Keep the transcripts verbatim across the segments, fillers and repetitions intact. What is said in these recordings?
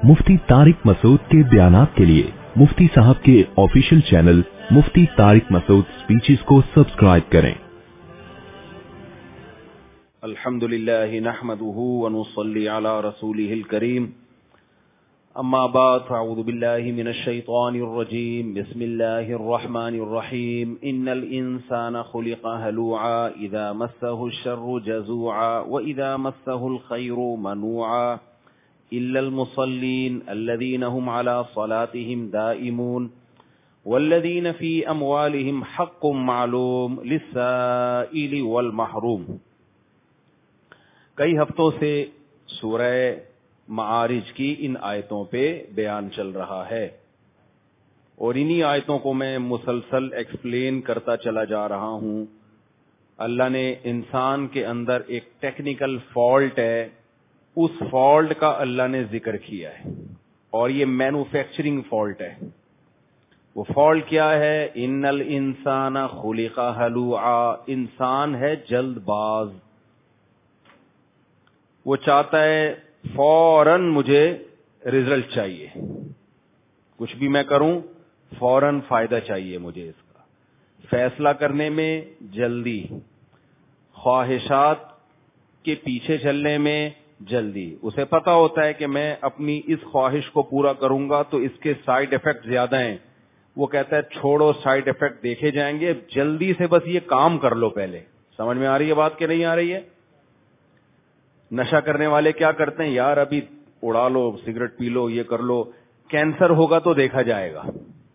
मुफ्ती तारिक मसूद के बयानात के लिए मुफ्ती साहब के official channel Mufti Tariq Masood speeches को सब्सक्राइब करें। अल्हम्दुलिल्लाह नहमदुहु व नुसल्ली अला रसूलिहिल करीम, अम्मा बाद फ़अऊज़ु बिल्लाहि मिनश शैतानिर रजीम, बिस्मिल्लाहिर रहमानिर रहीम। इन्नल इंसाना खुलिक़ा हलूआ इज़ा मस्सहुश शर्रु जज़ूआ व इज़ा मस्सहुल खैरु मनूआ इल्लल मुसल्लीन अल्लज़ीना हुम अला सलातिहिम दाइमून वल्लज़ीना फ़ी अमवालिहिम हक़्क़ुम मालूम लिस्साइली वल महरूम। कई हफ्तों से सूरह मारिज की इन आयतों पे बयान चल रहा है और इन्हीं आयतों को मैं मुसलसल एक्सप्लेन करता चला जा रहा हूं। अल्लाह ने इंसान के अंदर एक टेक्निकल फॉल्ट है, उस फॉल्ट का अल्लाह ने जिक्र किया है और ये मैन्युफैक्चरिंग फॉल्ट है। वो फॉल्ट क्या है? इन्नल इंसाना खुलिका हलूआ, इंसान है जल्दबाज। वो चाहता है फौरन मुझे रिजल्ट चाहिए, कुछ भी मैं करूं फौरन फायदा चाहिए मुझे, इसका फैसला करने में जल्दी, ख्वाहिशात के पीछे चलने में जल्दी। उसे पता होता है कि मैं अपनी इस ख्वाहिश को पूरा करूंगा तो इसके साइड इफेक्ट ज्यादा हैं। वो कहता है छोड़ो, साइड इफेक्ट देखे जाएंगे, जल्दी से बस ये काम कर लो पहले। समझ में आ रही है बात कि नहीं आ रही है? नशा करने वाले क्या करते हैं, यार अभी उड़ा लो, सिगरेट पी लो, ये कर लो, कैंसर होगा तो देखा जाएगा।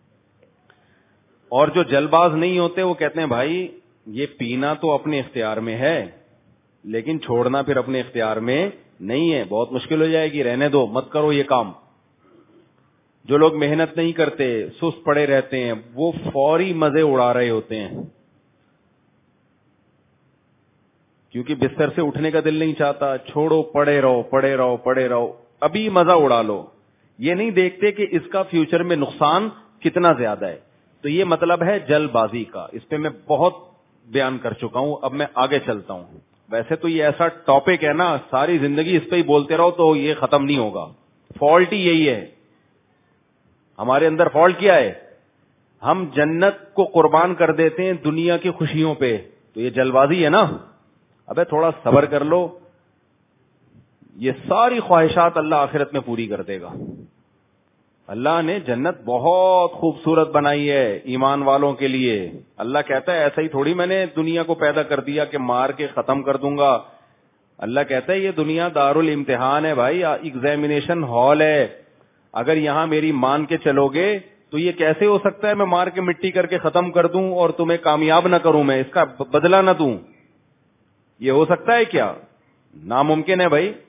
और जो जल्दबाज नहीं होते वो कहते हैं भाई ये पीना तो अपने इख्तियार में है लेकिन छोड़ना फिर अपने इख्तियार में नहीं है, बहुत मुश्किल हो जाएगी, रहने दो, मत करो ये काम। जो लोग मेहनत नहीं करते, सुस्त पड़े रहते हैं, वो फौरी मजे उड़ा रहे होते हैं क्योंकि बिस्तर से उठने का दिल नहीं चाहता। छोड़ो, पड़े रहो पड़े रहो पड़े रहो, अभी मजा उड़ा लो। ये नहीं देखते कि इसका फ्यूचर में नुकसान कितना ज्यादा है। तो ये मतलब है जल्दबाजी का। इस पे मैं बहुत बयान कर चुका हूं, अब मैं आगे चलता हूं। वैसे तो ये ऐसा टॉपिक है ना, सारी जिंदगी इस पे ही बोलते रहो तो ये खत्म नहीं होगा। फॉल्ट ही यही है हमारे अंदर। फॉल्ट क्या है? हम जन्नत को कुर्बान कर देते हैं दुनिया की खुशियों पे, तो ये जल्दबाजी है ना। अबे थोड़ा सब्र कर लो, ये सारी ख्वाहिशात अल्लाह आखिरत में पूरी कर देगा। अल्लाह ने जन्नत बहुत खूबसूरत बनाई है ईमान वालों के लिए। अल्लाह कहता है ऐसा ही थोड़ी मैंने दुनिया को पैदा कर दिया कि मार के खत्म कर दूंगा। अल्लाह कहता है ये दुनिया दारुल इम्तिहान है भाई, एग्जामिनेशन हॉल है। अगर यहां मेरी मान के चलोगे तो ये कैसे हो सकता है मैं मार के मिट्टी करके खत्म कर दूं और तुम्हें कामयाब ना करूं, मैं इसका बदला ना दूं? ये हो सकता है क्या? नामुमकिन है भाई।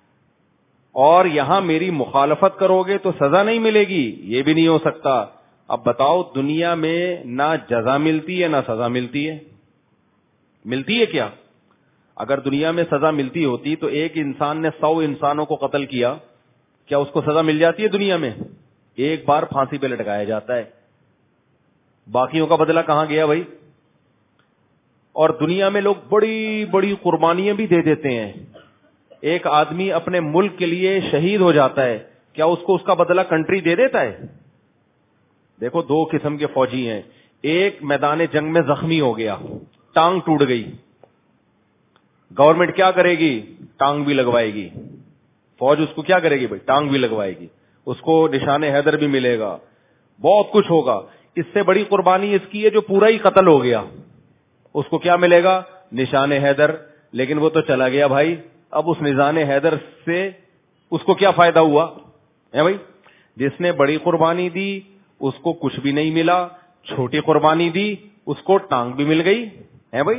और यहां मेरी मुखालफत करोगे तो सजा नहीं मिलेगी, ये भी नहीं हो सकता। अब बताओ, दुनिया में ना जजा मिलती है ना सजा मिलती है। मिलती है क्या? अगर दुनिया में सजा मिलती होती तो एक इंसान ने सौ इंसानों को कत्ल किया, क्या उसको सजा मिल जाती है दुनिया में? एक बार फांसी पे लटकाया जाता है, बाकियों का बदला कहां गया भाई? और दुनिया में लोग बड़ी बड़ी कुर्बानियां भी दे देते हैं। एक आदमी अपने मुल्क के लिए शहीद हो जाता है, क्या उसको उसका बदला कंट्री दे देता है? देखो, दो किस्म के फौजी हैं। एक मैदान जंग में जख्मी हो गया, टांग टूट गई, गवर्नमेंट क्या करेगी? टांग भी लगवाएगी। फौज उसको क्या करेगी भाई? टांग भी लगवाएगी, उसको निशाने हैदर भी मिलेगा, बहुत कुछ होगा। इससे बड़ी कुर्बानी इसकी है जो पूरा ही कत्ल हो गया, उसको क्या मिलेगा? निशाने हैदर। लेकिन वो तो चला गया भाई, अब उस निशाने हैदर से उसको क्या फायदा हुआ है भाई? जिसने बड़ी कुर्बानी दी उसको कुछ भी नहीं मिला, छोटी कुर्बानी दी उसको टांग भी मिल गई है भाई।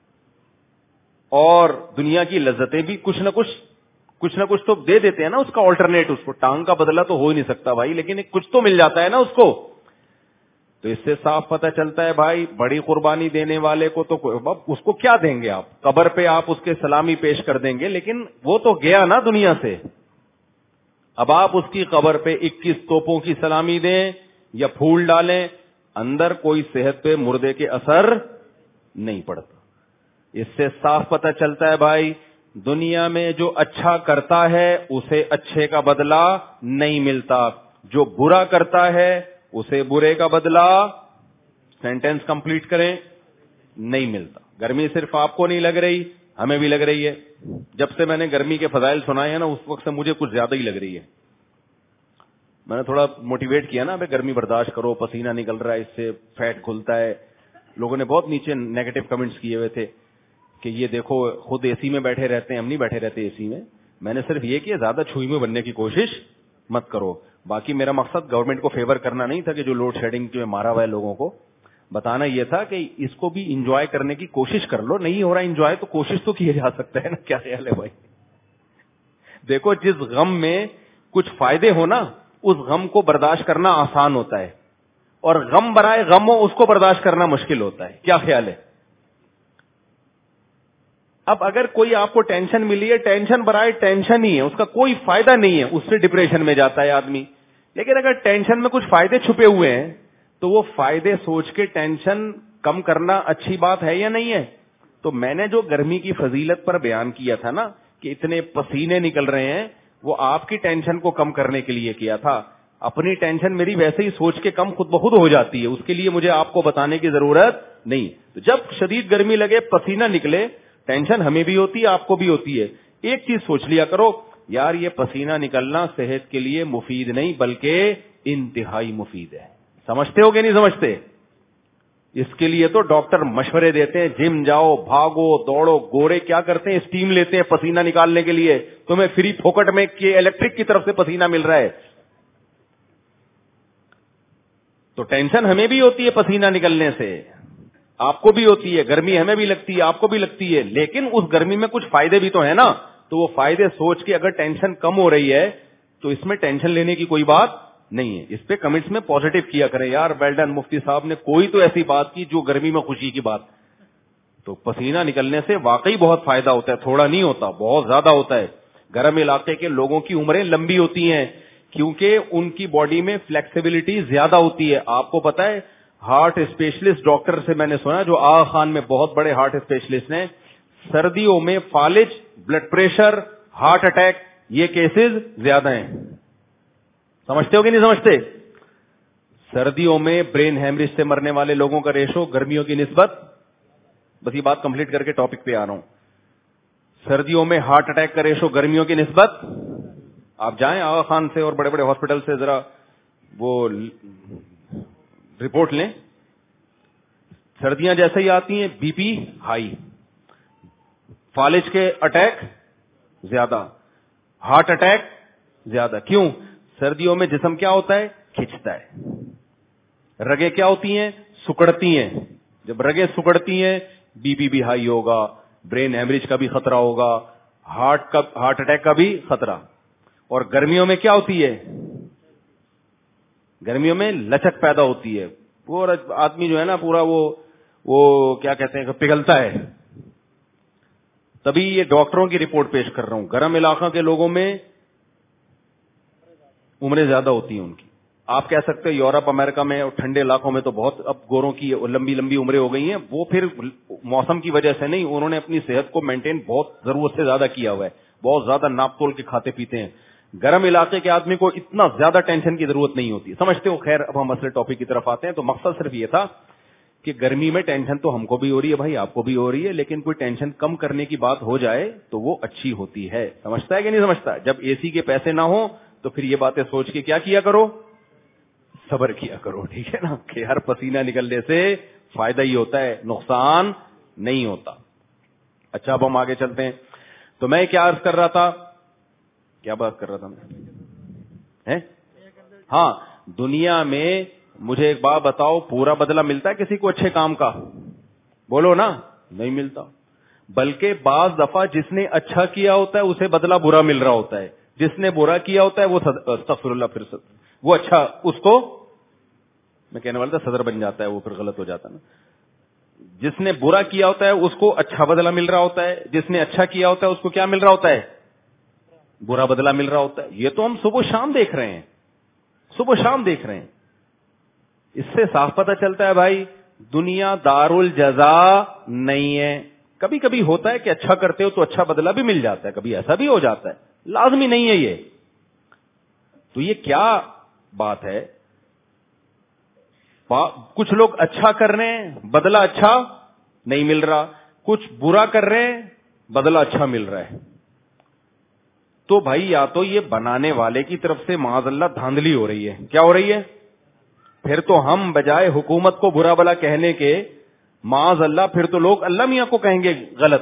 और दुनिया की लज्जतें भी कुछ ना कुछ कुछ ना कुछ तो दे देते हैं ना उसका ऑल्टरनेट। उसको टांग का बदला तो हो ही नहीं सकता भाई, लेकिन कुछ तो मिल जाता है ना उसको। तो इससे साफ पता चलता है भाई, बड़ी कुर्बानी देने वाले को तो उसको क्या देंगे आप? कब्र पे आप उसके सलामी पेश कर देंगे, लेकिन वो तो गया ना दुनिया से। अब आप उसकी कब्र पे इक्कीस तोपों की सलामी दें या फूल डालें, अंदर कोई सेहत पे मुर्दे के असर नहीं पड़ता। इससे साफ पता चलता है भाई, دنیا میں جو اچھا کرتا ہے اسے اچھے کا بدلہ نہیں ملتا, جو برا کرتا ہے اسے برے کا بدلہ, سینٹینس کمپلیٹ کریں, نہیں ملتا. گرمی صرف آپ کو نہیں لگ رہی, ہمیں بھی لگ رہی ہے. جب سے میں نے گرمی کے فضائل سنائے ہیں نا, اس وقت سے مجھے کچھ زیادہ ہی لگ رہی ہے. میں نے تھوڑا موٹیویٹ کیا نا, بھائی گرمی برداشت کرو, پسینہ نکل رہا ہے, اس سے فیٹ کھلتا ہے. لوگوں نے بہت نیچے نیگیٹو کمنٹس کیے ہوئے تھے کہ یہ دیکھو خود اے سی میں بیٹھے رہتے ہیں, ہم نہیں بیٹھے رہتے اے سی میں. میں نے صرف یہ کیا, زیادہ چھوئی میں بننے کی کوشش مت کرو. باقی میرا مقصد گورنمنٹ کو فیور کرنا نہیں تھا کہ جو لوڈ شیڈنگ میں مارا ہوا ہے لوگوں کو, بتانا یہ تھا کہ اس کو بھی انجوائے کرنے کی کوشش کر لو. نہیں ہو رہا انجوائے تو کوشش تو کیا جا سکتا ہے نا. کیا خیال ہے بھائی؟ دیکھو جس غم میں کچھ فائدے ہو نا, اس غم کو برداشت کرنا آسان ہوتا ہے, اور غم برائے غم ہو اس کو برداشت کرنا مشکل ہوتا ہے. کیا خیال ہے؟ اب اگر کوئی آپ کو ٹینشن ملی ہے, ٹینشن برائے ٹینشن ہی ہے, اس کا کوئی فائدہ نہیں ہے, اس سے ڈپریشن میں جاتا ہے آدمی. لیکن اگر ٹینشن میں کچھ فائدے چھپے ہوئے ہیں تو وہ فائدے سوچ کے ٹینشن کم کرنا اچھی بات ہے یا نہیں ہے؟ تو میں نے جو گرمی کی فضیلت پر بیان کیا تھا نا کہ اتنے پسینے نکل رہے ہیں, وہ آپ کی ٹینشن کو کم کرنے کے لیے کیا تھا. اپنی ٹینشن میری ویسے ہی سوچ کے کم خود بخود ہو جاتی ہے, اس کے لیے مجھے آپ کو بتانے کی ضرورت نہیں. تو جب شدید گرمی لگے, پسینہ نکلے, ٹینشن ہمیں بھی ہوتی ہے, آپ کو بھی ہوتی ہے. ایک چیز سوچ لیا کرو, یار یہ پسینہ نکلنا صحت کے لیے مفید نہیں بلکہ انتہائی مفید ہے. سمجھتے ہو کہ نہیں سمجھتے؟ اس کے لیے تو ڈاکٹر مشورے دیتے ہیں, جم جاؤ, بھاگو, دوڑو. گورے کیا کرتے ہیں, اسٹیم لیتے ہیں پسینہ نکالنے کے لیے. تمہیں فری پھوکٹ میں الیکٹرک کی طرف سے پسینہ مل رہا ہے. تو ٹینشن ہمیں بھی ہوتی ہے پسینہ نکلنے سے, آپ کو بھی ہوتی ہے. گرمی ہمیں بھی لگتی ہے, آپ کو بھی لگتی ہے. لیکن اس گرمی میں کچھ فائدے بھی تو ہیں نا. تو وہ فائدے سوچ کے اگر ٹینشن کم ہو رہی ہے تو اس میں ٹینشن لینے کی کوئی بات نہیں ہے. اس پہ کمنٹس میں پازیٹو کیا کریں, یار ویل ڈن مفتی صاحب نے کوئی تو ایسی بات کی جو گرمی میں خوشی کی بات. تو پسینہ نکلنے سے واقعی بہت فائدہ ہوتا ہے, تھوڑا نہیں ہوتا, بہت زیادہ ہوتا ہے. گرم علاقے کے لوگوں کی عمریں لمبی ہوتی ہیں کیونکہ ان کی باڈی میں فلیکسیبلٹی زیادہ ہوتی ہے. آپ کو پتا ہے, ہارٹ اسپیشلسٹ ڈاکٹر سے میں نے سنا, جو آغا خان میں بہت بڑے ہارٹ اسپیشلسٹ ہیں, سردیوں میں فالج, بلڈ پریشر, ہارٹ اٹیک, یہ کیسز زیادہ ہیں. سمجھتے ہو کہ نہیں سمجھتے؟ سردیوں میں برین ہیمریج سے مرنے والے لوگوں کا ریشو گرمیوں کی نسبت, بس یہ بات کمپلیٹ کر کے ٹاپک پہ آ رہا ہوں. سردیوں میں ہارٹ اٹیک کا ریشو گرمیوں کی نسبت, آپ جائیں آغا خان سے اور بڑے بڑے ہاسپٹل سے ذرا وہ رپورٹ لیں. سردیاں جیسے ہی آتی ہیں بی پی ہائی, فالج کے اٹیک زیادہ, ہارٹ اٹیک زیادہ. کیوں؟ سردیوں میں جسم کیا ہوتا ہے, کھچتا ہے. رگیں کیا ہوتی ہیں, سکڑتی ہیں. جب رگیں سکڑتی ہیں بی پی بھی ہائی ہوگا, برین ہیمریج کا بھی خطرہ ہوگا, ہارٹ کا ہارٹ اٹیک کا بھی خطرہ. اور گرمیوں میں کیا ہوتی ہے, گرمیوں میں لچک پیدا ہوتی ہے. پورا آدمی جو ہے نا پورا وہ وہ کیا کہتے ہیں کہ پگھلتا ہے. تبھی یہ ڈاکٹروں کی رپورٹ پیش کر رہا ہوں. گرم علاقوں کے لوگوں میں عمریں زیادہ ہوتی ہیں ان کی. آپ کہہ سکتے ہیں یورپ امریکہ میں اور ٹھنڈے علاقوں میں تو بہت اب گوروں کی لمبی لمبی عمریں ہو گئی ہیں. وہ پھر موسم کی وجہ سے نہیں, انہوں نے اپنی صحت کو مینٹین بہت ضرورت سے زیادہ کیا ہوا ہے, بہت زیادہ ناپ تول کے کھاتے پیتے ہیں. گرم علاقے کے آدمی کو اتنا زیادہ ٹینشن کی ضرورت نہیں ہوتی. سمجھتے ہو؟ خیر اب ہم اصل ٹاپک کی طرف آتے ہیں. تو مقصد صرف یہ تھا کہ گرمی میں ٹینشن تو ہم کو بھی ہو رہی ہے بھائی, آپ کو بھی ہو رہی ہے, لیکن کوئی ٹینشن کم کرنے کی بات ہو جائے تو وہ اچھی ہوتی ہے. سمجھتا ہے کہ نہیں سمجھتا؟ جب اے سی کے پیسے نہ ہوں تو پھر یہ باتیں سوچ کے کیا کیا کرو, صبر کیا کرو. ٹھیک ہے نا, کہ ہر پسینہ نکلنے سے فائدہ ہی ہوتا ہے, نقصان نہیں ہوتا. اچھا اب ہم آگے چلتے ہیں. تو میں کیا عرض کر رہا تھا, کیا بات کر رہا تھا میں؟ ہاں, دنیا میں مجھے ایک بات بتاؤ, پورا بدلہ ملتا ہے کسی کو اچھے کام کا؟ بولو نا, نہیں ملتا. بلکہ بعض دفعہ جس نے اچھا کیا ہوتا ہے اسے بدلہ برا مل رہا ہوتا ہے, جس نے برا کیا ہوتا ہے وہ استغفر اللہ پھر وہ اچھا, اس کو میں کہنے والا تھا صدر بن جاتا ہے, وہ پھر غلط ہو جاتا نا. جس نے برا کیا ہوتا ہے اس کو اچھا بدلہ مل رہا ہوتا ہے, جس نے اچھا کیا ہوتا ہے اس کو کیا مل رہا ہوتا ہے, برا بدلہ مل رہا ہوتا ہے. یہ تو ہم صبح شام دیکھ رہے ہیں, صبح شام دیکھ رہے ہیں. اس سے صاف پتہ چلتا ہے بھائی دنیا دار الجزا نہیں ہے. کبھی کبھی ہوتا ہے کہ اچھا کرتے ہو تو اچھا بدلہ بھی مل جاتا ہے, کبھی ایسا بھی ہو جاتا ہے, لازمی نہیں ہے یہ. تو یہ کیا بات ہے, کچھ لوگ اچھا کر رہے ہیں بدلہ اچھا نہیں مل رہا, کچھ برا کر رہے ہیں بدلہ اچھا مل رہا ہے. تو بھائی یا تو یہ بنانے والے کی طرف سے معاذ اللہ دھاندلی ہو رہی ہے. کیا ہو رہی ہے؟ پھر تو ہم بجائے حکومت کو برا بلا کہنے کے معاذ اللہ پھر تو لوگ اللہ میاں کو کہیں گے غلط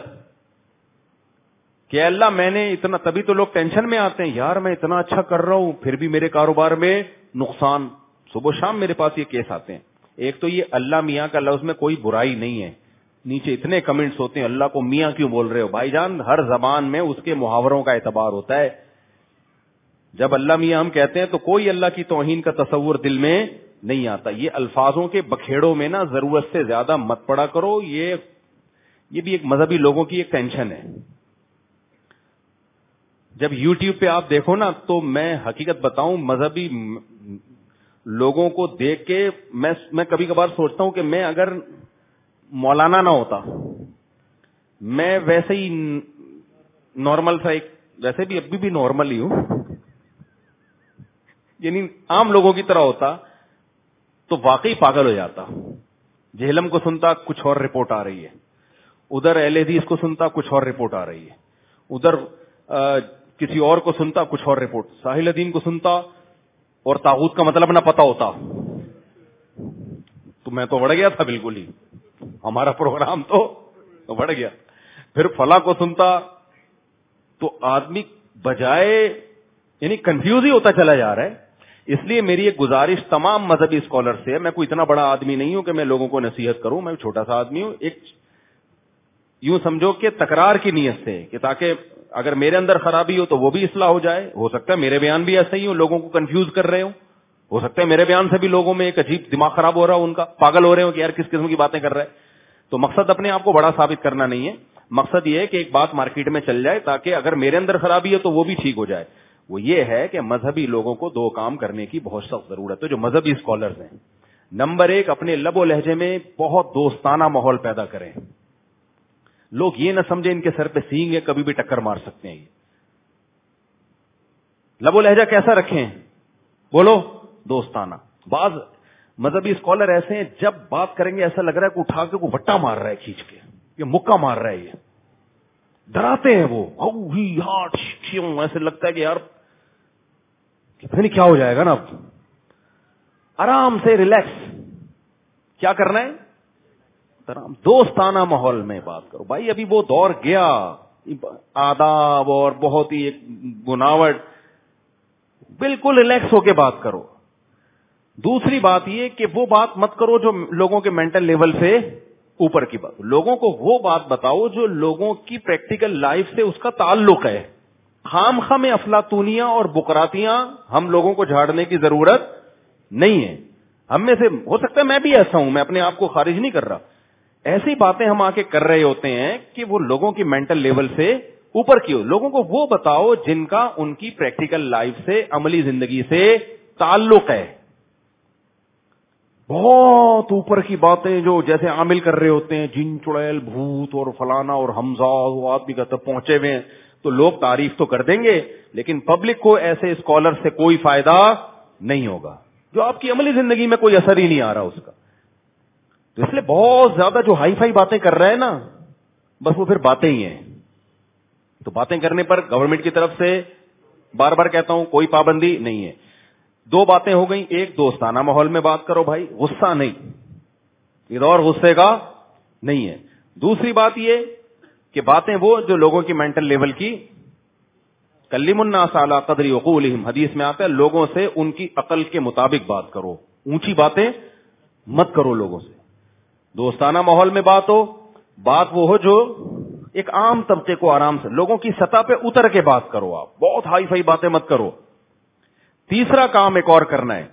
کہ اللہ میں نے اتنا, تبھی تو لوگ ٹینشن میں آتے ہیں, یار میں اتنا اچھا کر رہا ہوں پھر بھی میرے کاروبار میں نقصان. صبح شام میرے پاس یہ کیس آتے ہیں. ایک تو یہ اللہ میاں کا لفظ میں کوئی برائی نہیں ہے, نیچے اتنے کمنٹس ہوتے ہیں اللہ کو میاں کیوں بول رہے ہو. بھائی جان ہر زبان میں اس کے محاوروں کا اعتبار ہوتا ہے. جب اللہ میاں ہم کہتے ہیں تو کوئی اللہ کی توہین کا تصور دل میں نہیں آتا. یہ الفاظوں کے بکھیڑوں میں نا ضرورت سے زیادہ مت پڑا کرو. یہ یہ بھی ایک مذہبی لوگوں کی ایک ٹینشن ہے. جب یوٹیوب پہ آپ دیکھو نا تو میں حقیقت بتاؤں مذہبی لوگوں کو دیکھ کے میں میں کبھی کبھار سوچتا ہوں کہ میں اگر مولانا نہ ہوتا, میں ویسے ہی نارمل سا ایک, ویسے بھی ابھی بھی نارمل ہی ہوں, یعنی عام لوگوں کی طرح ہوتا تو واقعی پاگل ہو جاتا. جہلم کو سنتا کچھ اور رپورٹ آ رہی ہے, ادھر اہل حدیث کو سنتا کچھ اور رپورٹ آ رہی ہے, ادھر آ, کسی اور کو سنتا کچھ اور رپورٹ, ساحل الدین کو سنتا اور طاغوت کا مطلب نہ پتا ہوتا تو میں تو بڑھ گیا تھا بالکل ہی, ہمارا پروگرام تو بڑھ گیا. پھر فلاں کو سنتا تو آدمی بجائے یعنی کنفیوز ہی ہوتا چلا جا رہا ہے. اس لیے میری ایک گزارش تمام مذہبی اسکالر سے ہے, میں کوئی اتنا بڑا آدمی نہیں ہوں کہ میں لوگوں کو نصیحت کروں, میں چھوٹا سا آدمی ہوں. ایک یوں سمجھو کہ تکرار کی نیت سے کہ تاکہ اگر میرے اندر خرابی ہو تو وہ بھی اصلاح ہو جائے. ہو سکتا ہے میرے بیان بھی ایسے ہی ہوں, لوگوں کو کنفیوز کر رہے ہوں, ہو سکتا ہے میرے بیان سے بھی لوگوں میں ایک عجیب دماغ خراب ہو رہا ہو, ان کا پاگل ہو رہے ہو کہ یار کس قسم کی باتیں کر رہا ہے. تو مقصد اپنے آپ کو بڑا ثابت کرنا نہیں ہے, مقصد یہ ہے کہ ایک بات مارکیٹ میں چل جائے تاکہ اگر میرے اندر خرابی ہے تو وہ بھی ٹھیک ہو جائے. وہ یہ ہے کہ مذہبی لوگوں کو دو کام کرنے کی بہت سخت ضرورت ہے, جو مذہبی اسکالرز ہیں. نمبر ایک, اپنے لب و لہجے میں بہت دوستانہ ماحول پیدا کریں. لوگ یہ نہ سمجھیں ان کے سر پہ سینگ ہے, کبھی بھی ٹکر مار سکتے ہیں. یہ لب و لہجہ کیسا رکھیں؟ بولو دوستانہ. بعض مذہبی اسکالر ایسے ہیں جب بات کریں گے ایسا لگ رہا ہے کہ اٹھا کے کوئی وٹا مار رہا ہے, کھینچ کے یہ مکہ مار رہا ہے, یہ ڈراتے ہیں وہ, ایسے لگتا ہے کہ یار پتہ نہیں کیا ہو جائے گا نا. اب آرام سے ریلیکس, کیا کرنا ہے, آرام دوستانہ ماحول میں بات کرو. بھائی ابھی وہ دور گیا, آداب اور بہت ہی ایک بناوٹ, بالکل ریلیکس ہو کے بات کرو. دوسری بات یہ کہ وہ بات مت کرو جو لوگوں کے مینٹل لیول سے اوپر کی بات. لوگوں کو وہ بات بتاؤ جو لوگوں کی پریکٹیکل لائف سے اس کا تعلق ہے. خام خام افلاطونیاں اور بکراتیاں ہم لوگوں کو جھاڑنے کی ضرورت نہیں ہے. ہم میں سے ہو سکتا ہے میں بھی ایسا ہوں, میں اپنے آپ کو خارج نہیں کر رہا. ایسی باتیں ہم آ کے کر رہے ہوتے ہیں کہ وہ لوگوں کی مینٹل لیول سے اوپر کی ہو. لوگوں کو وہ بتاؤ جن کا ان کی پریکٹیکل لائف سے, عملی زندگی سے تعلق ہے. بہت اوپر کی باتیں جو جیسے عامل کر رہے ہوتے ہیں, جن چڑیل بھوت اور فلانا اور حمزہ, وہ آدمی کا تب پہنچے ہوئے ہیں تو لوگ تعریف تو کر دیں گے, لیکن پبلک کو ایسے اسکالر سے کوئی فائدہ نہیں ہوگا جو آپ کی عملی زندگی میں کوئی اثر ہی نہیں آ رہا اس کا. تو اس لیے بہت زیادہ جو ہائی فائی باتیں کر رہے ہیں نا, بس وہ پھر باتیں ہی ہیں. تو باتیں کرنے پر گورنمنٹ کی طرف سے بار بار کہتا ہوں کوئی پابندی نہیں ہے. دو باتیں ہو گئیں, ایک دوستانہ ماحول میں بات کرو بھائی, غصہ نہیں, یہ دور غصے کا نہیں ہے. دوسری بات یہ کہ باتیں وہ جو لوگوں کی مینٹل لیول کی, کلم الناس علی قدر عقولہم, حدیث میں آتا ہے لوگوں سے ان کی عقل کے مطابق بات کرو, اونچی باتیں مت کرو لوگوں سے. دوستانہ ماحول میں بات ہو, بات وہ ہو جو ایک عام طبقے کو آرام سے, لوگوں کی سطح پہ اتر کے بات کرو, آپ بہت ہائی فائی باتیں مت کرو. تیسرا کام ایک اور کرنا ہے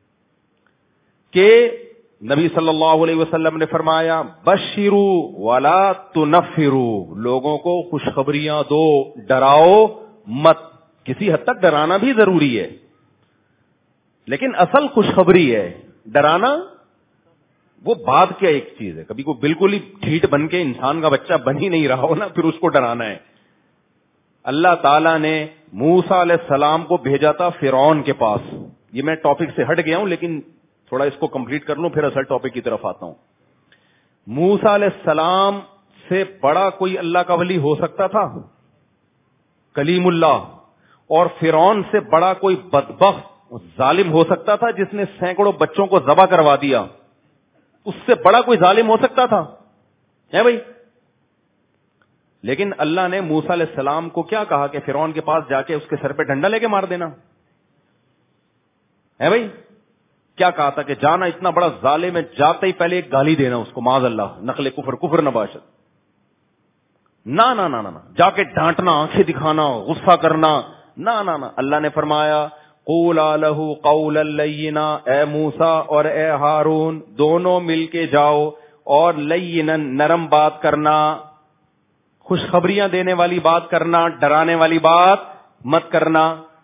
کہ نبی صلی اللہ علیہ وسلم نے فرمایا بشروا ولا تنفروا, لوگوں کو خوشخبریاں دو, ڈراؤ مت. کسی حد تک ڈرانا بھی ضروری ہے, لیکن اصل خوشخبری ہے, ڈرانا وہ بات کیا ایک چیز ہے, کبھی کوئی بالکل ہی ڈھیٹ بن کے انسان کا بچہ بن ہی نہیں رہا ہو نا, پھر اس کو ڈرانا ہے. اللہ تعالیٰ نے موسیٰ علیہ السلام کو بھیجا تھا فرعون کے پاس. یہ میں ٹاپک سے ہٹ گیا ہوں لیکن تھوڑا اس کو کمپلیٹ کر لوں پھر اصل ٹاپک کی طرف آتا ہوں. موسیٰ علیہ السلام سے بڑا کوئی اللہ کا ولی ہو سکتا تھا؟ کلیم اللہ. اور فرعون سے بڑا کوئی بدبخت ظالم ہو سکتا تھا جس نے سینکڑوں بچوں کو ذبح کروا دیا؟ اس سے بڑا کوئی ظالم ہو سکتا تھا ہے بھائی؟ لیکن اللہ نے موسیٰ علیہ السلام کو کیا کہا کہ فرعون کے پاس جا کے اس کے سر پہ ڈنڈا لے کے مار دینا ہے بھائی. کیا کہا تھا کہ جانا اتنا بڑا ظالم ہے, جاتے ہی پہلے ایک گالی دینا اس کو, معاذ اللہ, نقل کفر, کفر نباشت. نہ نہ نہ نہ جا کے ڈانٹنا, آنکھیں دکھانا, غصہ کرنا, نہ نہ نہ. اللہ نے فرمایا قولا لہ قولا لینا, اے موسیٰ اور اے ہارون دونوں مل کے جاؤ اور لینا نرم بات کرنا, خوشخبریاں دینے والی بات کرنا, ڈرانے والی بات مت کرنا.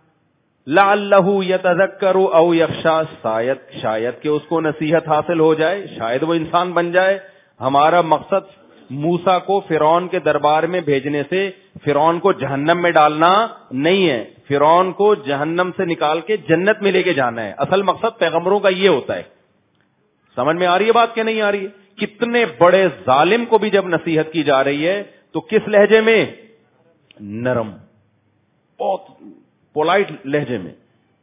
لعلہ یتذکر او یخشی, شاید شاید کہ اس کو نصیحت حاصل ہو جائے, شاید وہ انسان بن جائے. ہمارا مقصد موسیٰ کو فرعون کے دربار میں بھیجنے سے فرعون کو جہنم میں ڈالنا نہیں ہے, فرعون کو جہنم سے نکال کے جنت میں لے کے جانا ہے. اصل مقصد پیغمبروں کا یہ ہوتا ہے. سمجھ میں آ رہی ہے بات کہ نہیں آ رہی ہے؟ کتنے بڑے ظالم کو بھی جب نصیحت کی جا رہی ہے تو کس لہجے میں؟ نرم, بہت پولائٹ لہجے میں.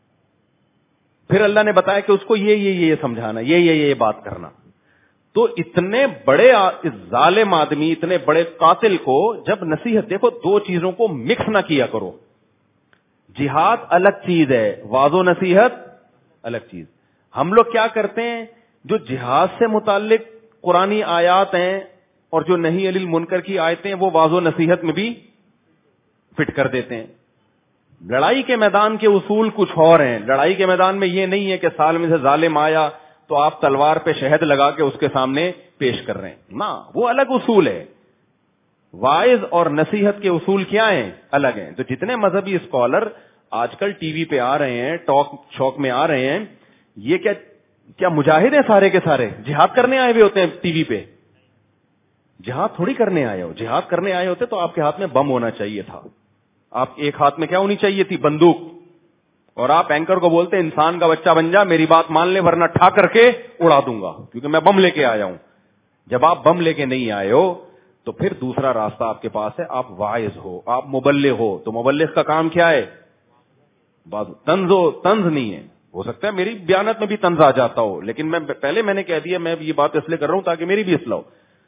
پھر اللہ نے بتایا کہ اس کو یہ یہ یہ سمجھانا, یہ یہ یہ بات کرنا. تو اتنے بڑے ظالم آدمی, اتنے بڑے قاتل کو جب نصیحت, دیکھو دو چیزوں کو مکس نہ کیا کرو. جہاد الگ چیز ہے, واض و نصیحت الگ چیز. ہم لوگ کیا کرتے ہیں, جو جہاد سے متعلق قرآنی آیات ہیں اور جو نہی عن المنکر کی آیتیں ہیں وہ واض و نصیحت میں بھی فٹ کر دیتے ہیں. لڑائی کے میدان کے اصول کچھ اور ہیں. لڑائی کے میدان میں یہ نہیں ہے کہ سال میں سے ظالم آیا تو آپ تلوار پہ شہد لگا کے اس کے سامنے پیش کر رہے ہیں, نہ, وہ الگ اصول ہے. وائز اور نصیحت کے اصول کیا ہیں؟ الگ ہیں. تو جتنے مذہبی اسکالر آج کل ٹی وی پہ آ رہے ہیں, ٹاک شوق میں آ رہے ہیں, یہ کیا کیا مجاہد ہیں سارے کے سارے؟ جہاد کرنے آئے ہوئے ہوتے ہیں ٹی وی پہ. جہاد تھوڑی کرنے آئے ہو. جہاد کرنے آئے ہوتے تو آپ کے ہاتھ میں بم ہونا چاہیے تھا, آپ ایک ہاتھ میں کیا ہونی چاہیے تھی؟ بندوق. اور آپ اینکر کو بولتے انسان کا بچہ بن جا, میری بات مان لے ورنہ ٹھا کر کے اڑا دوں گا کیونکہ میں بم لے کے آیا ہوں. جب آپ بم لے کے نہیں آئے ہو تو پھر دوسرا راستہ آپ کے پاس ہے, آپ واعظ ہو, آپ مبلغ ہو. تو مبلغ کا کام کیا ہے؟ طنز ہو, طنز نہیں ہے. ہو سکتا ہے میری بیانت میں بھی طنز آ جاتا ہو, لیکن میں پہلے میں نے کہہ دیا میں یہ بات اس لیے کر رہا ہوں تاکہ میری بھی اصلاح ہو.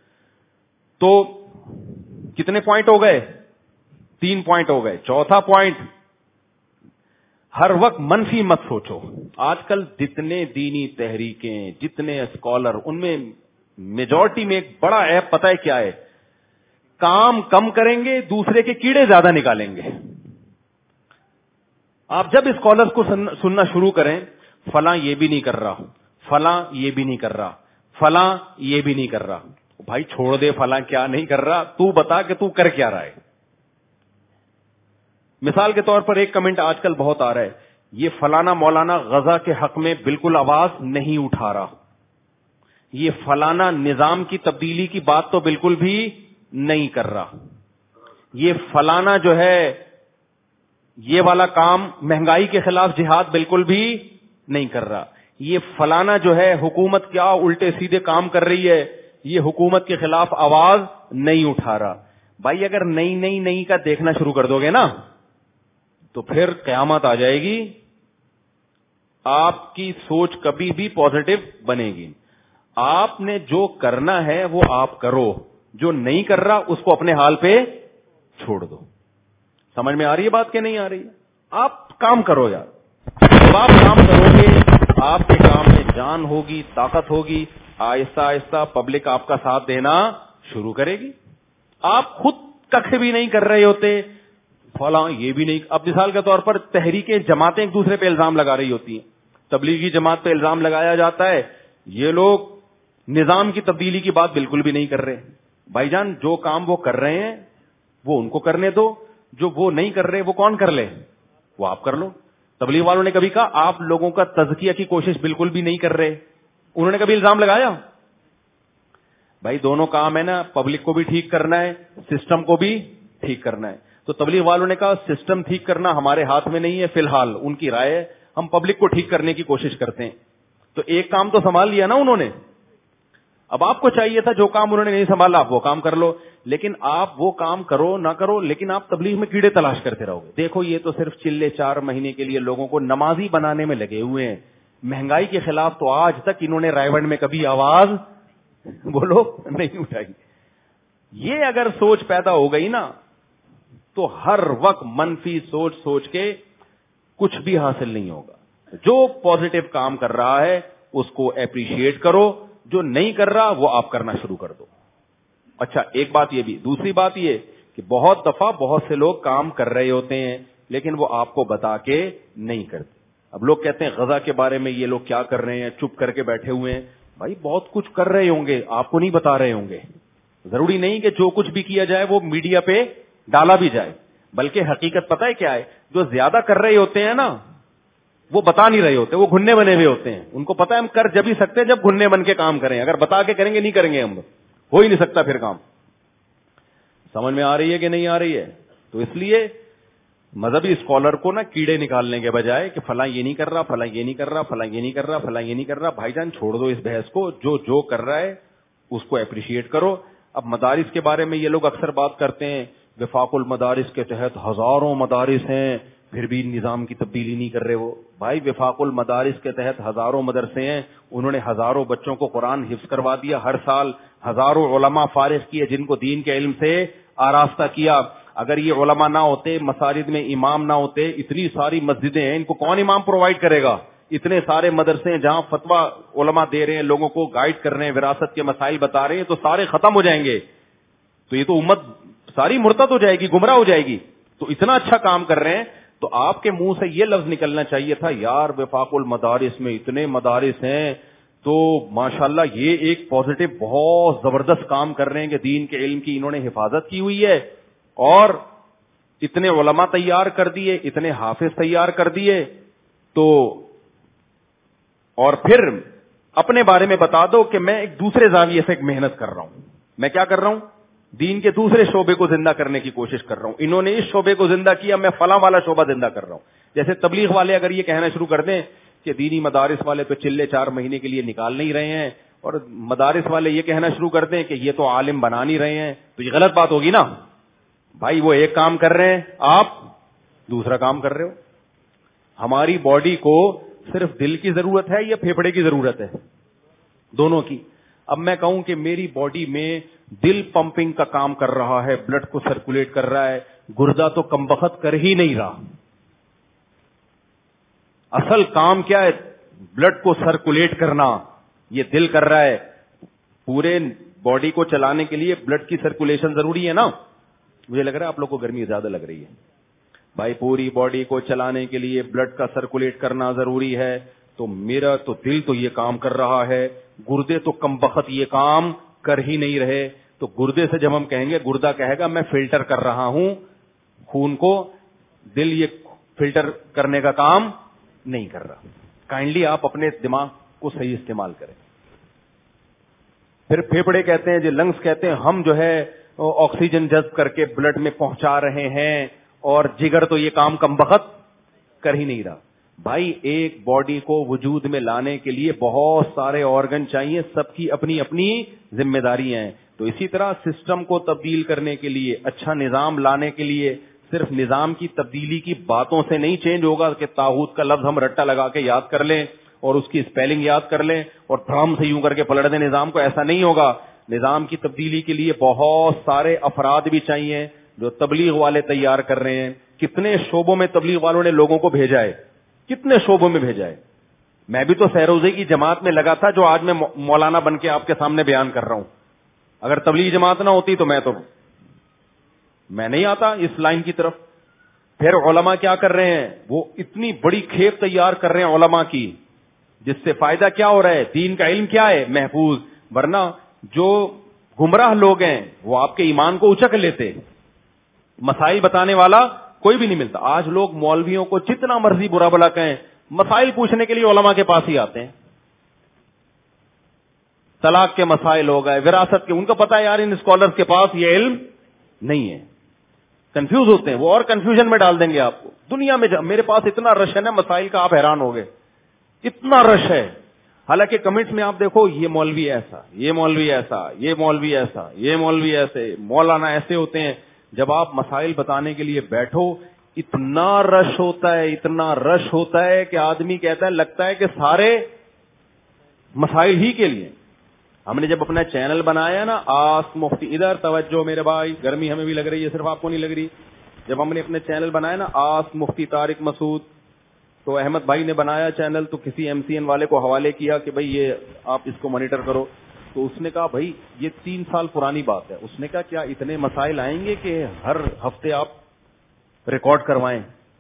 تو کتنے پوائنٹ ہو گئے؟ تین پوائنٹ ہو گئے. چوتھا پوائنٹ, ہر وقت منفی مت سوچو. آج کل جتنے دینی تحریکیں, جتنے اسکالر, ان میں میجورٹی میں ایک بڑا ایپ پتہ ہے کیا ہے؟ کام کم کریں گے, دوسرے کے کیڑے زیادہ نکالیں گے. آپ جب اسکالرز کو سننا شروع کریں, فلاں یہ بھی نہیں کر رہا, فلاں یہ بھی نہیں کر رہا, فلاں یہ بھی نہیں کر رہا. بھائی چھوڑ دے فلاں کیا نہیں کر رہا, تو بتا کہ تو کر کیا رہا ہے. مثال کے طور پر ایک کمنٹ آج کل بہت آ رہا ہے, یہ فلانا مولانا غزہ کے حق میں بالکل آواز نہیں اٹھا رہا, یہ فلانا نظام کی تبدیلی کی بات تو بالکل بھی نہیں کر رہا, یہ فلانا جو ہے یہ والا کام مہنگائی کے خلاف جہاد بالکل بھی نہیں کر رہا, یہ فلانا جو ہے حکومت کیا الٹے سیدھے کام کر رہی ہے, یہ حکومت کے خلاف آواز نہیں اٹھا رہا. بھائی اگر نئی نئی نئی کا دیکھنا شروع کر دو گے نا تو پھر قیامت آ جائے گی, آپ کی سوچ کبھی بھی پازیٹو بنے گی. آپ نے جو کرنا ہے وہ آپ کرو, جو نہیں کر رہا اس کو اپنے حال پہ چھوڑ دو. سمجھ میں آ رہی ہے بات کہ نہیں آ رہی ہے؟ آپ کام کرو یار. جب آپ کام کرو گے آپ کے کام میں جان ہوگی, طاقت ہوگی, آہستہ آہستہ پبلک آپ کا ساتھ دینا شروع کرے گی. آپ خود کخ بھی نہیں کر رہے ہوتے, فلاں یہ بھی نہیں. اب مثال کے طور پر تحریکیں جماعتیں ایک دوسرے پہ الزام لگا رہی ہوتی ہیں. تبلیغی جماعت پہ الزام لگایا جاتا ہے یہ لوگ نظام کی تبدیلی کی بات بالکل بھی نہیں کر رہے. بھائی جان جو کام وہ کر رہے ہیں وہ ان کو کرنے دو, جو وہ نہیں کر رہے وہ کون کر لے, وہ آپ کر لو. تبلیغ والوں نے کبھی کہا آپ لوگوں کا تزکیہ کی کوشش بالکل بھی نہیں کر رہے, انہوں نے کبھی الزام لگایا؟ بھائی دونوں کام ہے نا, پبلک کو بھی ٹھیک کرنا ہے, سسٹم کو بھی ٹھیک کرنا ہے. تو تبلیغ والوں نے کہا سسٹم ٹھیک کرنا ہمارے ہاتھ میں نہیں ہے, فی الحال ان کی رائے ہے, ہم پبلک کو ٹھیک کرنے کی کوشش کرتے ہیں. تو ایک کام تو سنبھال لیا نا انہوں نے. اب آپ کو چاہیے تھا جو کام انہوں نے نہیں سنبھالا آپ وہ کام کر لو, لیکن آپ وہ کام کرو نہ کرو, لیکن آپ تبلیغ میں کیڑے تلاش کرتے رہو گے. دیکھو یہ تو صرف چلے چار مہینے کے لیے لوگوں کو نمازی بنانے میں لگے ہوئے ہیں. مہنگائی کے خلاف تو آج تک انہوں نے رائے گنج میں کبھی آواز بولو نہیں اٹھائی. یہ اگر سوچ پیدا ہو گئی نا تو ہر وقت منفی سوچ سوچ کے کچھ بھی حاصل نہیں ہوگا. جو پازیٹو کام کر رہا ہے اس کو اپریشیٹ کرو, جو نہیں کر رہا وہ آپ کرنا شروع کر دو. اچھا ایک بات یہ بھی, دوسری بات یہ کہ بہت دفعہ بہت سے لوگ کام کر رہے ہوتے ہیں لیکن وہ آپ کو بتا کے نہیں کرتے. اب لوگ کہتے ہیں غزہ کے بارے میں یہ لوگ کیا کر رہے ہیں, چپ کر کے بیٹھے ہوئے ہیں. بھائی بہت کچھ کر رہے ہوں گے, آپ کو نہیں بتا رہے ہوں گے. ضروری نہیں کہ جو کچھ بھی کیا جائے وہ میڈیا پہ ڈالا بھی جائے, بلکہ حقیقت پتہ ہے کیا ہے, جو زیادہ کر رہے ہوتے ہیں نا وہ بتا نہیں رہے ہوتے, وہ گھننے بنے ہوئے ہوتے ہیں. ان کو پتا ہے ہم کر جب ہی سکتے ہیں جب گھننے بن کے کام کریں, اگر بتا کے کریں گے نہیں کریں گے, ہم ہو ہی نہیں سکتا پھر کام. سمجھ میں آ رہی ہے کہ نہیں آ رہی ہے؟ تو اس لیے مذہبی اسکالر کو نا کیڑے نکالنے کے بجائے کہ فلاں یہ نہیں کر رہا, فلاں یہ نہیں کر رہا, فلاں یہ نہیں کر رہا, فلاں یہ نہیں کر رہا, بھائی جان چھوڑ دو اس بحث کو. جو جو کر رہا ہے اس کو اپریشیٹ کرو. اب مدارس کے بارے میں یہ لوگ اکثر بات کرتے ہیں, وفاق المدارس کے تحت ہزاروں مدارس ہیں پھر بھی نظام کی تبدیلی نہیں کر رہے. وہ بھائی وفاق المدارس کے تحت ہزاروں مدرسے ہیں, انہوں نے ہزاروں بچوں کو قرآن حفظ کروا دیا, ہر سال ہزاروں علماء فارغ کیے جن کو دین کے علم سے آراستہ کیا. اگر یہ علماء نہ ہوتے, مساجد میں امام نہ ہوتے, اتنی ساری مسجدیں ہیں, ان کو کون امام پرووائڈ کرے گا؟ اتنے سارے مدرسے ہیں جہاں فتویٰ علماء دے رہے ہیں, لوگوں کو گائیڈ کر رہے ہیں, وراثت کے مسائل بتا رہے ہیں, تو سارے ختم ہو جائیں گے. تو یہ تو امت ساری مرتد ہو جائے گی, گمراہ ہو جائے گی. تو اتنا اچھا کام کر رہے ہیں, تو آپ کے منہ سے یہ لفظ نکلنا چاہیے تھا یار وفاق المدارس میں اتنے مدارس ہیں تو ماشاءاللہ یہ ایک پازیٹو بہت زبردست کام کر رہے ہیں کہ دین کے علم کی انہوں نے حفاظت کی ہوئی ہے, اور اتنے علماء تیار کر دیے, اتنے حافظ تیار کر دیے. تو اور پھر اپنے بارے میں بتا دو کہ میں ایک دوسرے زاویے سے ایک محنت کر رہا ہوں. میں کیا کر رہا ہوں؟ دین کے دوسرے شعبے کو زندہ کرنے کی کوشش کر رہا ہوں. انہوں نے اس شعبے کو زندہ کیا, میں فلاں والا شعبہ زندہ کر رہا ہوں. جیسے تبلیغ والے اگر یہ کہنا شروع کر دیں کہ دینی مدارس والے تو چلے چار مہینے کے لیے نکال نہیں رہے ہیں, اور مدارس والے یہ کہنا شروع کر دیں کہ یہ تو عالم بنا نہیں رہے ہیں, تو یہ غلط بات ہوگی نا. بھائی وہ ایک کام کر رہے ہیں, آپ دوسرا کام کر رہے ہو. ہماری باڈی کو صرف دل کی ضرورت ہے یا پھیپھڑے کی ضرورت ہے؟ دونوں کی. اب میں کہوں کہ میری باڈی میں دل پمپنگ کا کام کر رہا ہے, بلڈ کو سرکولیٹ کر رہا ہے, گردہ تو کمبخت کر ہی نہیں رہا. اصل کام کیا ہے؟ بلڈ کو سرکولیٹ کرنا. یہ دل کر رہا ہے. پورے باڈی کو چلانے کے لیے بلڈ کی سرکولیشن ضروری ہے نا. مجھے لگ رہا ہے آپ لوگ کو گرمی زیادہ لگ رہی ہے. بھائی پوری باڈی کو چلانے کے لیے بلڈ کا سرکولیٹ کرنا ضروری ہے. تو میرا تو دل تو یہ کام کر رہا ہے, گردے تو کمبخت یہ کام کر ہی نہیں رہے. تو گردے سے جب ہم کہیں گے, گردہ کہے گا میں فلٹر کر رہا ہوں خون کو, دل یہ فلٹر کرنے کا کام نہیں کر رہا. کائنڈلی آپ اپنے دماغ کو صحیح استعمال کریں. پھر پھیپھڑے کہتے ہیں, جو لنگس کہتے ہیں ہم جو ہے آکسیجن جذب کر کے بلڈ میں پہنچا رہے ہیں, اور جگر تو یہ کام کمبخت کر ہی نہیں رہا. بھائی ایک باڈی کو وجود میں لانے کے لیے بہت سارے آرگن چاہیے, سب کی اپنی اپنی ذمہ داریاں ہیں. تو اسی طرح سسٹم کو تبدیل کرنے کے لیے, اچھا نظام لانے کے لیے صرف نظام کی تبدیلی کی باتوں سے نہیں چینج ہوگا کہ طاغوت کا لفظ ہم رٹا لگا کے یاد کر لیں اور اس کی اسپیلنگ یاد کر لیں اور دھڑام سے یوں کر کے پلٹ دیں نظام کو. ایسا نہیں ہوگا. نظام کی تبدیلی کے لیے بہت سارے افراد بھی چاہیے جو تبلیغ والے تیار کر رہے ہیں. کتنے شعبوں میں تبلیغ والوں نے لوگوں کو بھیجا ہے, کتنے شعبوں میں بھیجا ہے. میں بھی تو سہروزے کی جماعت میں لگا تھا جو آج میں مولانا بن کے آپ کے سامنے بیان کر رہا ہوں. اگر تبلیغ جماعت نہ ہوتی تو میں تو میں نہیں آتا اس لائن کی طرف. پھر علماء کیا کر رہے ہیں, وہ اتنی بڑی کھیپ تیار کر رہے ہیں علماء کی, جس سے فائدہ کیا ہو رہا ہے؟ دین کا علم کیا ہے؟ محفوظ. ورنہ جو گمراہ لوگ ہیں وہ آپ کے ایمان کو اچک لیتے. مسائل بتانے والا کوئی بھی نہیں ملتا. آج لوگ مولویوں کو جتنا مرضی برا بلا کہیں, مسائل پوچھنے کے لیے علماء کے پاس ہی آتے ہیں. طلاق کے مسائل ہو گئے, وراثت کے, ان کو پتا ہے یار ان اسکالرس کے پاس یہ علم نہیں ہے, کنفیوز ہوتے ہیں وہ, اور کنفیوژن میں ڈال دیں گے آپ کو. دنیا میں میرے پاس اتنا رش ہے نا مسائل کا, آپ حیران ہو گئے, اتنا رش ہے. حالانکہ کمنٹس میں آپ دیکھو, یہ مولوی ایسا, یہ مولوی ایسا, یہ مولوی ایسا, یہ مولوی ایسے, مولانا ایسے ہوتے ہیں. جب آپ مسائل بتانے کے لیے بیٹھو اتنا رش ہوتا ہے, اتنا رش ہوتا ہے کہ آدمی کہتا ہے لگتا ہے کہ سارے مسائل ہی کے لیے. ہم نے جب اپنا چینل بنایا نا آس مفتی, ادھر توجہ میرے بھائی, گرمی ہمیں بھی لگ رہی ہے, صرف آپ کو نہیں لگ رہی. جب ہم نے اپنے چینل بنایا نا آس مفتی طارق مسعود, تو احمد بھائی نے بنایا چینل, تو کسی ایم سی این والے کو حوالے کیا کہ بھائی یہ آپ اس کو مانیٹر کرو. تو اس نے کہا بھائی یہ تین سال پرانی بات ہے. اس نے کہا کیا اتنے مسائل آئیں گے کہ ہر ہفتے آپ ریکارڈ کروائیں,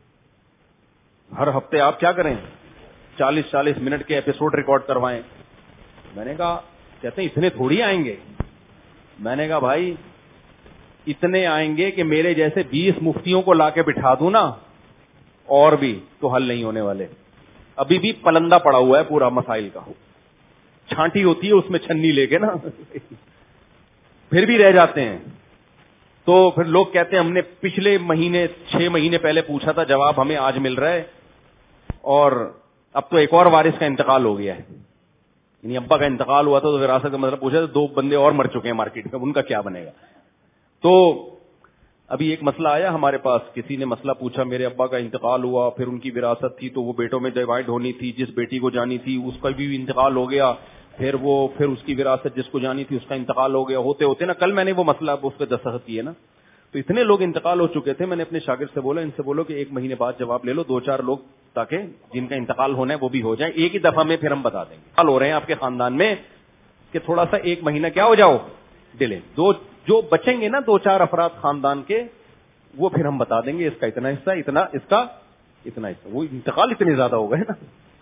ہر ہفتے آپ کیا کریں چالیس چالیس منٹ کے ایپیسوڈ ریکارڈ کروائیں. میں نے کہا, کہتے ہیں اتنے تھوڑی آئیں گے. میں نے کہا بھائی اتنے آئیں گے کہ میرے جیسے بیس مفتیوں کو لا کے بٹھا دوں نا, اور بھی تو حل نہیں ہونے والے. ابھی بھی پلندہ پڑا ہوا ہے پورا مسائل کا, چھانٹی ہوتی ہے اس میں چھنی لے کے نا, پھر بھی رہ جاتے ہیں. تو پھر لوگ کہتے ہیں ہم نے پچھلے مہینے چھ مہینے پہلے پوچھا تھا, جواب ہمیں آج مل رہا ہے, اور اب تو ایک اور وارث کا انتقال ہو گیا ہے. یعنی ابا کا انتقال ہوا تھا تو وراثت کا مطلب پوچھا, تو دو بندے اور مر چکے ہیں مارکیٹ میں, ان کا کیا بنے گا. تو ابھی ایک مسئلہ آیا ہمارے پاس, کسی نے مسئلہ پوچھا, میرے ابا کا انتقال ہوا, پھر ان کی وراثت تھی تو وہ بیٹوں میں ڈیوائڈ ہونی تھی, جس بیٹی کو جانی تھی اس کا بھی انتقال ہو گیا, پھر وہ پھر اس کی وراثت جس کو جانی تھی اس کا انتقال ہو گیا. ہوتے ہوتے نا, کل میں نے وہ مسئلہ اس پہ دستخط کیے نا, تو اتنے لوگ انتقال ہو چکے تھے. میں نے اپنے شاگرد سے بولا, ان سے بولو کہ ایک مہینے بعد جواب لے لو, دو چار لوگ تاکہ جن کا انتقال ہونا ہے وہ بھی ہو جائیں, ایک ہی دفعہ میں پھر ہم بتا دیں گے. حال ہو رہے ہیں آپ کے خاندان میں کہ تھوڑا سا ایک مہینہ کیا ہو جاؤ ڈیلے, دو جو بچیں گے نا دو چار افراد خاندان کے, وہ پھر ہم بتا دیں گے اس کا اتنا حصہ, اتنا اس کا اتنا حصہ. وہ انتقال اتنے زیادہ ہو گئے نا.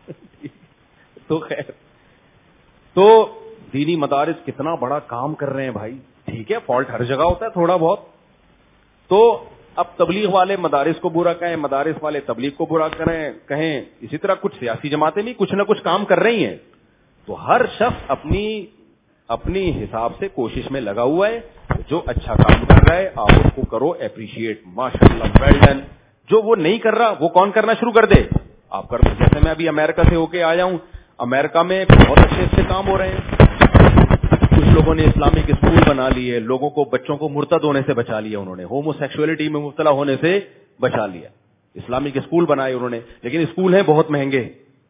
تو خیر, تو دینی مدارس کتنا بڑا کام کر رہے ہیں بھائی. ٹھیک ہے فالٹ ہر جگہ ہوتا ہے تھوڑا بہت, تو اب تبلیغ والے مدارس کو برا کہیں, مدارس والے تبلیغ کو برا کریں کہیں, اسی طرح کچھ سیاسی جماعتیں بھی کچھ نہ کچھ کام کر رہی ہیں. تو ہر شخص اپنی اپنی حساب سے کوشش میں لگا ہوا ہے. جو اچھا کام کر رہا ہے آپ اس کو کرو اپریشیٹ, ماشاءاللہ ویل ڈن. جو وہ نہیں کر رہا وہ کون کرنا شروع کر دے, آپ کر دو. جیسے میں ابھی امریکہ سے ہو کے آیا ہوں, امریکہ میں بہت اچھے اچھے کام ہو رہے ہیں. کچھ لوگوں نے اسلامک اسکول بنا لیے, لوگوں کو بچوں کو مرتد ہونے سے بچا لیا انہوں نے, ہومو سیکسولیٹی میں مبتلا ہونے سے بچا لیا. اسلامک اسکول بنائے انہوں نے, لیکن اسکول ہیں بہت مہنگے,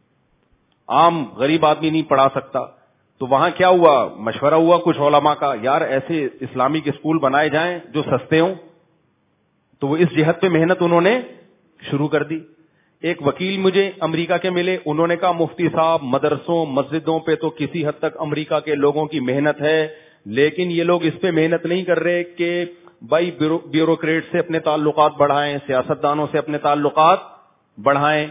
عام غریب آدمی نہیں پڑھا سکتا. تو وہاں کیا ہوا, مشورہ ہوا کچھ علماء کا, یار ایسے اسلامک اسکول بنائے جائیں جو سستے ہوں. تو وہ اس جہت پہ محنت انہوں نے شروع کر دی. ایک وکیل مجھے امریکہ کے ملے, انہوں نے کہا مفتی صاحب مدرسوں مسجدوں پہ تو کسی حد تک امریکہ کے لوگوں کی محنت ہے, لیکن یہ لوگ اس پہ محنت نہیں کر رہے کہ بھائی بیوروکریٹ سے اپنے تعلقات بڑھائیں, سیاستدانوں سے اپنے تعلقات بڑھائیں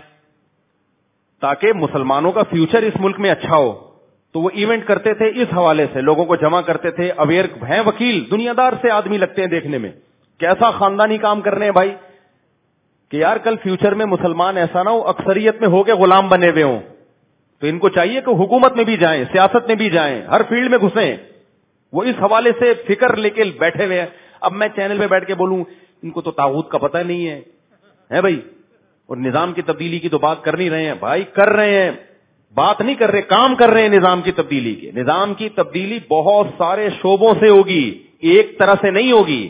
تاکہ مسلمانوں کا فیوچر اس ملک میں اچھا ہو. تو وہ ایونٹ کرتے تھے اس حوالے سے, لوگوں کو جمع کرتے تھے, اویئر ہیں وکیل, دنیا دار سے آدمی لگتے ہیں دیکھنے میں, کیسا خاندانی کام کر رہے ہیں بھائی, کہ یار کل فیوچر میں مسلمان ایسا نہ ہو اکثریت میں ہو کے غلام بنے ہوئے ہوں. تو ان کو چاہیے کہ حکومت میں بھی جائیں, سیاست میں بھی جائیں, ہر فیلڈ میں گھسیں. وہ اس حوالے سے فکر لے کے بیٹھے ہوئے ہیں. اب میں چینل پہ بیٹھ کے بولوں ان کو تو طاغوت کا پتہ نہیں ہے, ہے بھائی, اور نظام کی تبدیلی کی تو بات کر نہیں رہے ہیں بھائی, کر رہے ہیں, بات نہیں کر رہے, کام کر رہے ہیں نظام کی تبدیلی کے. نظام کی تبدیلی بہت سارے شعبوں سے ہوگی, ایک طرح سے نہیں ہوگی.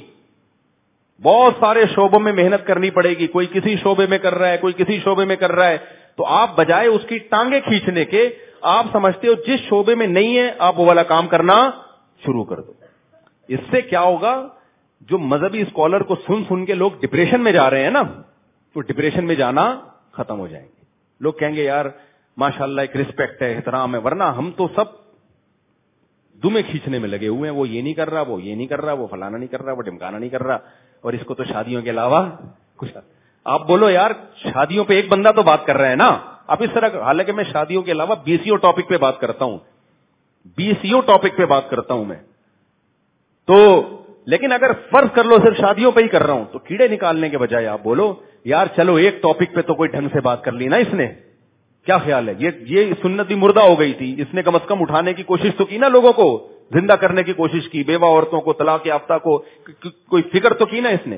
بہت سارے شعبوں میں محنت کرنی پڑے گی. کوئی کسی شعبے میں کر رہا ہے, کوئی کسی شعبے میں کر رہا ہے. تو آپ بجائے اس کی ٹانگیں کھینچنے کے, آپ سمجھتے ہو جس شعبے میں نہیں ہے آپ وہ والا کام کرنا شروع کر دو. اس سے کیا ہوگا, جو مذہبی اسکالر کو سن سن کے لوگ ڈپریشن میں جا رہے ہیں نا, تو ڈپریشن میں جانا ختم ہو جائیں گے. لوگ کہیں گے یار ماشاءاللہ ایک رسپیکٹ ہے, احترام ہے, ورنہ ہم تو سب دمیں کھینچنے میں لگے ہوئے ہیں. وہ یہ نہیں کر رہا, وہ یہ نہیں کر رہا, وہ فلانا نہیں کر رہا, وہ ڈمکانا نہیں کر رہا, اور اس کو تو شادیوں کے علاوہ کچھ. آپ بولو یار شادیوں پہ ایک بندہ تو بات کر رہا ہے نا. آپ اس طرح, حالانکہ میں شادیوں کے علاوہ بی سی او ٹاپک پہ بات کرتا ہوں, بی سی او ٹاپک پہ بات کرتا ہوں میں تو, لیکن اگر فرض کر لو صرف شادیوں پہ ہی کر رہا ہوں, تو کیڑے نکالنے کے بجائے آپ بولو یار چلو ایک ٹاپک پہ تو کوئی ڈھنگ سے بات کر لی نا اس نے, کیا خیال ہے؟ یہ یہ سنت بھی مردہ ہو گئی تھی, اس نے کم از کم اٹھانے کی کوشش تو کی نا, لوگوں کو زندہ کرنے کی کوشش کی, بیوہ عورتوں کو, طلاق یافتہ کو کوئی فکر تو کی نا اس نے.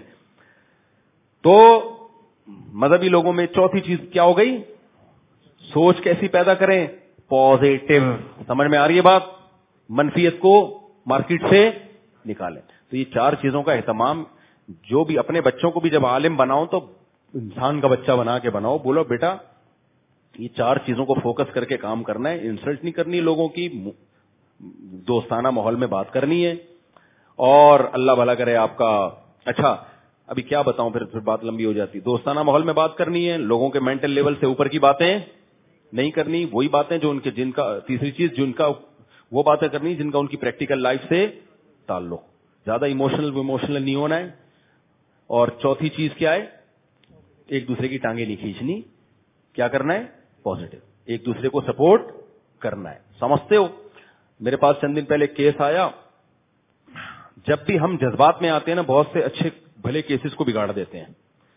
تو مذہبی لوگوں میں چوتھی چیز کیا ہو گئی؟ سوچ کیسی پیدا کریں؟ پازیٹو. سمجھ میں آ رہی ہے بات؟ منفیت کو مارکیٹ سے نکالیں. تو یہ چار چیزوں کا اہتمام, جو بھی اپنے بچوں کو بھی جب عالم بناؤ تو انسان کا بچہ بنا کے بناؤ. بولو بیٹا یہ چار چیزوں کو فوکس کر کے کام کرنا ہے, انسلٹ نہیں کرنی لوگوں کی, دوستانہ ماحول میں بات کرنی ہے, اور اللہ بھلا کرے آپ کا. اچھا ابھی کیا بتاؤں, پھر پھر بات لمبی ہو جاتی. دوستانہ ماحول میں بات کرنی ہے, لوگوں کے مینٹل لیول سے اوپر کی باتیں نہیں کرنی, وہی باتیں جو ان کے جن کا, تیسری چیز جن کا وہ باتیں کرنی جن کا ان کی پریکٹیکل لائف سے تعلق, زیادہ ایموشنل ایموشنل نہیں ہونا ہے. اور چوتھی چیز کیا ہے؟ ایک دوسرے کی ٹانگیں نہیں کھینچنی. کیا کرنا ہے؟ پازیٹو, ایک دوسرے کو سپورٹ کرنا ہے. سمجھتے ہو؟ میرے پاس چند دن پہلے کیس آیا. جب بھی ہم جذبات میں آتے ہیں نا, بہت سے اچھے بھلے کیسز کو بگاڑ دیتے ہیں.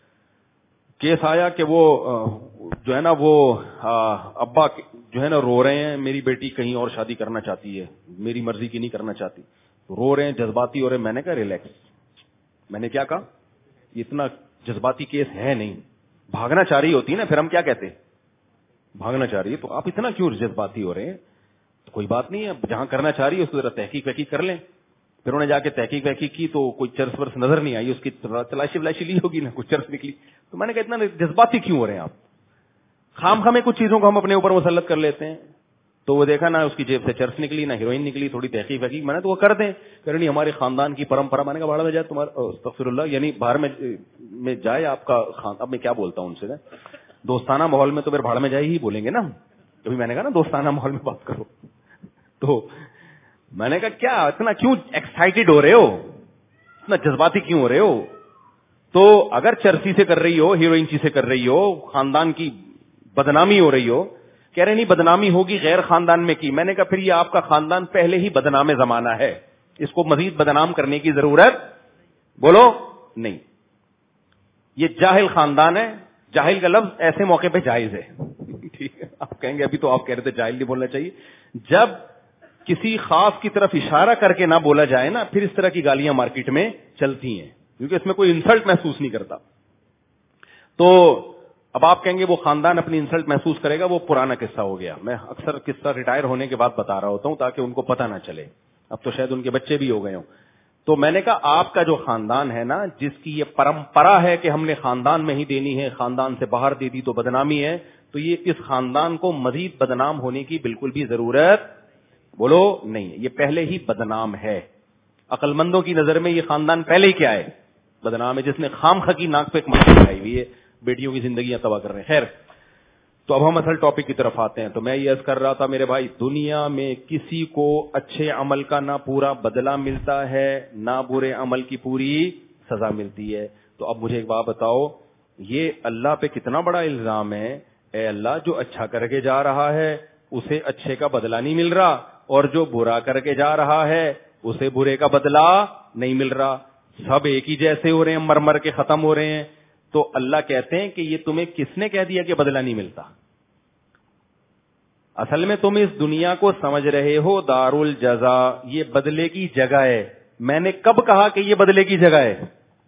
کیس آیا کہ وہ جو ہے نا وہ ابا جو ہے نا رو رہے ہیں, میری بیٹی کہیں اور شادی کرنا چاہتی ہے, میری مرضی کی نہیں کرنا چاہتی, رو رہے ہیں, جذباتی ہو رہے ہیں. میں نے کہا ریلیکس. میں نے کیا کہا, اتنا جذباتی کیس ہے نہیں. بھاگنا چاہ رہی ہوتی ہے نا, پھر ہم کیا کہتے, بھاگنا چاہ رہی ہے, تو آپ اتنا کیوں جذباتی ہو رہے ہیں؟ تو کوئی بات نہیں ہے, جہاں کرنا چاہ رہی ہے اس کو ذرا تحقیق وحقیق کر لیں. پھر انہوں نے جا کے تحقیق وحقیق کی تو کوئی چرس ورس نظر نہیں آئی, اس کی تلاشی ولاشی لی ہوگی نا, کچھ چرس نکلی. تو میں نے کہا اتنا جذباتی کیوں ہو رہے ہیں آپ؟ خام خامے کچھ چیزوں کو ہم اپنے اوپر مسلط کر لیتے ہیں. تو وہ دیکھا نا اس کی جیب سے چرس نکلی, نہ ہیروئن نکلی, تھوڑی تحقیق وحقیق. میں نے تو وہ کر دیں, کہ نہیں ہمارے خاندان کی پرمپرا. میں نے کہا باہر میں جائے تمہارا استغفر اللہ, یعنی باہر میں میں جائے آپ کا خان. اب میں کیا بولتا ہوں ان سے, دوستانہ ماحول میں تو پھر بھاڑ میں جائے ہی بولیں گے نا. کبھی میں نے کہا نا دوستانہ ماحول میں بات کرو. تو میں نے کہا کیا اتنا کیوں ایکسائٹیڈ ہو رہے ہو, اتنا جذباتی کیوں ہو رہے ہو؟ تو اگر چرسی سے کر رہی ہو, ہیروئن چی سے کر رہی ہو, خاندان کی بدنامی ہو رہی ہو. کہہ رہے نہیں بدنامی ہوگی غیر خاندان میں کی. میں نے کہا پھر یہ آپ کا خاندان پہلے ہی بدنام زمانہ ہے, اس کو مزید بدنام کرنے کی ضرورت بولو نہیں. یہ جاہل خاندان ہے. جاہل کا لفظ ایسے موقع پہ جائز ہے, ٹھیک ہے. آپ کہیں گے ابھی تو آپ کہہ رہے تھے جاہل نہیں بولنا چاہیے. جب کسی خاص کی طرف اشارہ کر کے نہ بولا جائے نا, پھر اس طرح کی گالیاں مارکیٹ میں چلتی ہیں, کیونکہ اس میں کوئی انسلٹ محسوس نہیں کرتا. تو اب آپ کہیں گے وہ خاندان اپنی انسلٹ محسوس کرے گا, وہ پرانا قصہ ہو گیا. میں اکثر قصہ ریٹائر ہونے کے بعد بتا رہا ہوتا ہوں تاکہ ان کو پتہ نہ چلے. اب تو شاید ان کے بچے بھی ہو گئے ہوں. تو میں نے کہا آپ کا جو خاندان ہے نا, جس کی یہ پرمپرا ہے کہ ہم نے خاندان میں ہی دینی ہے, خاندان سے باہر دے دی تو بدنامی ہے, تو یہ اس خاندان کو مزید بدنام ہونے کی بالکل بھی ضرورت بولو نہیں. یہ پہلے ہی بدنام ہے. عقل مندوں کی نظر میں یہ خاندان پہلے ہی کیا ہے؟ بدنام ہے, جس نے خام خکی ناک پہ ایک مچھلی کھائی ہوئی ہے, بیٹیوں کی زندگیاں تباہ کر رہے ہیں. خیر, تو اب ہم اصل ٹاپک کی طرف آتے ہیں. تو میں یہ عرض کر رہا تھا میرے بھائی, دنیا میں کسی کو اچھے عمل کا نہ پورا بدلہ ملتا ہے, نہ برے عمل کی پوری سزا ملتی ہے. تو اب مجھے ایک بات بتاؤ, یہ اللہ پہ کتنا بڑا الزام ہے. اے اللہ, جو اچھا کر کے جا رہا ہے اسے اچھے کا بدلہ نہیں مل رہا, اور جو برا کر کے جا رہا ہے اسے برے کا بدلہ نہیں مل رہا. سب ایک ہی جیسے ہو رہے ہیں, مر مر کے ختم ہو رہے ہیں. تو اللہ کہتے ہیں کہ یہ تمہیں کس نے کہہ دیا کہ بدلہ نہیں ملتا؟ اصل میں تم اس دنیا کو سمجھ رہے ہو دار الجزا, یہ بدلے کی جگہ ہے. میں نے کب کہا کہ یہ بدلے کی جگہ ہے؟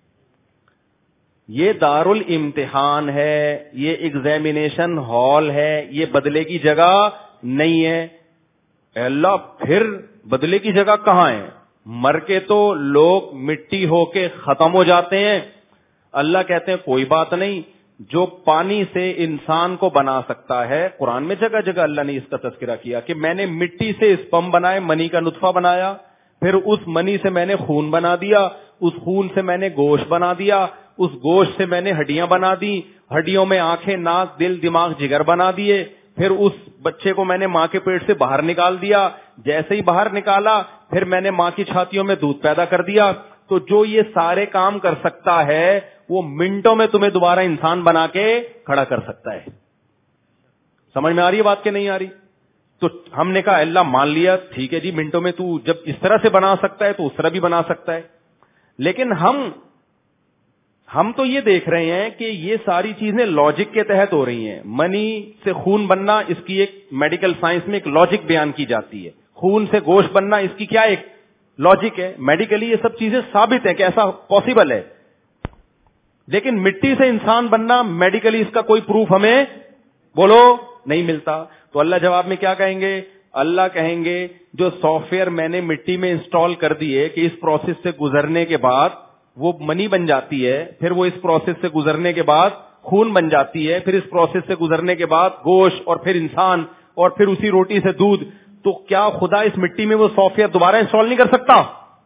یہ دار الامتحان ہے, یہ ایگزامینیشن ہال ہے, یہ بدلے کی جگہ نہیں ہے. اے اللہ, پھر بدلے کی جگہ کہاں ہے؟ مر کے تو لوگ مٹی ہو کے ختم ہو جاتے ہیں. اللہ کہتے ہیں کوئی بات نہیں, جو پانی سے انسان کو بنا سکتا ہے. قرآن میں جگہ جگہ اللہ نے اس کا تذکرہ کیا کہ میں نے مٹی سے اسپم بنائے, منی کا نطفہ بنایا, پھر اس منی سے میں نے خون بنا دیا, اس خون سے میں نے گوشت بنا دیا, اس گوشت سے میں نے ہڈیاں بنا دی, ہڈیوں میں آنکھیں, ناک, دل, دماغ, جگر بنا دیے. پھر اس بچے کو میں نے ماں کے پیٹ سے باہر نکال دیا. جیسے ہی باہر نکالا پھر میں نے ماں کی چھاتیوں میں دودھ پیدا کر دیا. تو جو یہ سارے کام کر سکتا ہے وہ منٹوں میں تمہیں دوبارہ انسان بنا کے کھڑا کر سکتا ہے. سمجھ میں آ رہی ہے بات کہ نہیں آ رہی؟ تو ہم نے کہا اللہ مان لیا, ٹھیک ہے جی, منٹوں میں تو جب اس طرح سے بنا سکتا ہے تو اس طرح بھی بنا سکتا ہے. لیکن ہم ہم تو یہ دیکھ رہے ہیں کہ یہ ساری چیزیں لاجک کے تحت ہو رہی ہیں. منی سے خون بننا اس کی ایک میڈیکل سائنس میں ایک لاجک بیان کی جاتی ہے. خون سے گوشت بننا اس کی کیا ایک لاجک ہے. میڈیکلی یہ سب چیزیں ثابت ہیں کہ ایسا پاسبل ہے. لیکن مٹی سے انسان بننا میڈیکلی اس کا کوئی پروف ہمیں بولو نہیں ملتا. تو اللہ جواب میں کیا کہیں گے؟ اللہ کہیں گے جو سافٹ ویئر میں نے مٹی میں انسٹال کر دیے کہ اس پروسیس سے گزرنے کے بعد وہ منی بن جاتی ہے, پھر وہ اس پروسیس سے گزرنے کے بعد خون بن جاتی ہے, پھر اس پروسیس سے گزرنے کے بعد گوشت, اور پھر انسان, اور پھر اسی روٹی سے دودھ. تو کیا خدا اس مٹی میں وہ سافٹ ویئر دوبارہ انسٹال نہیں کر سکتا؟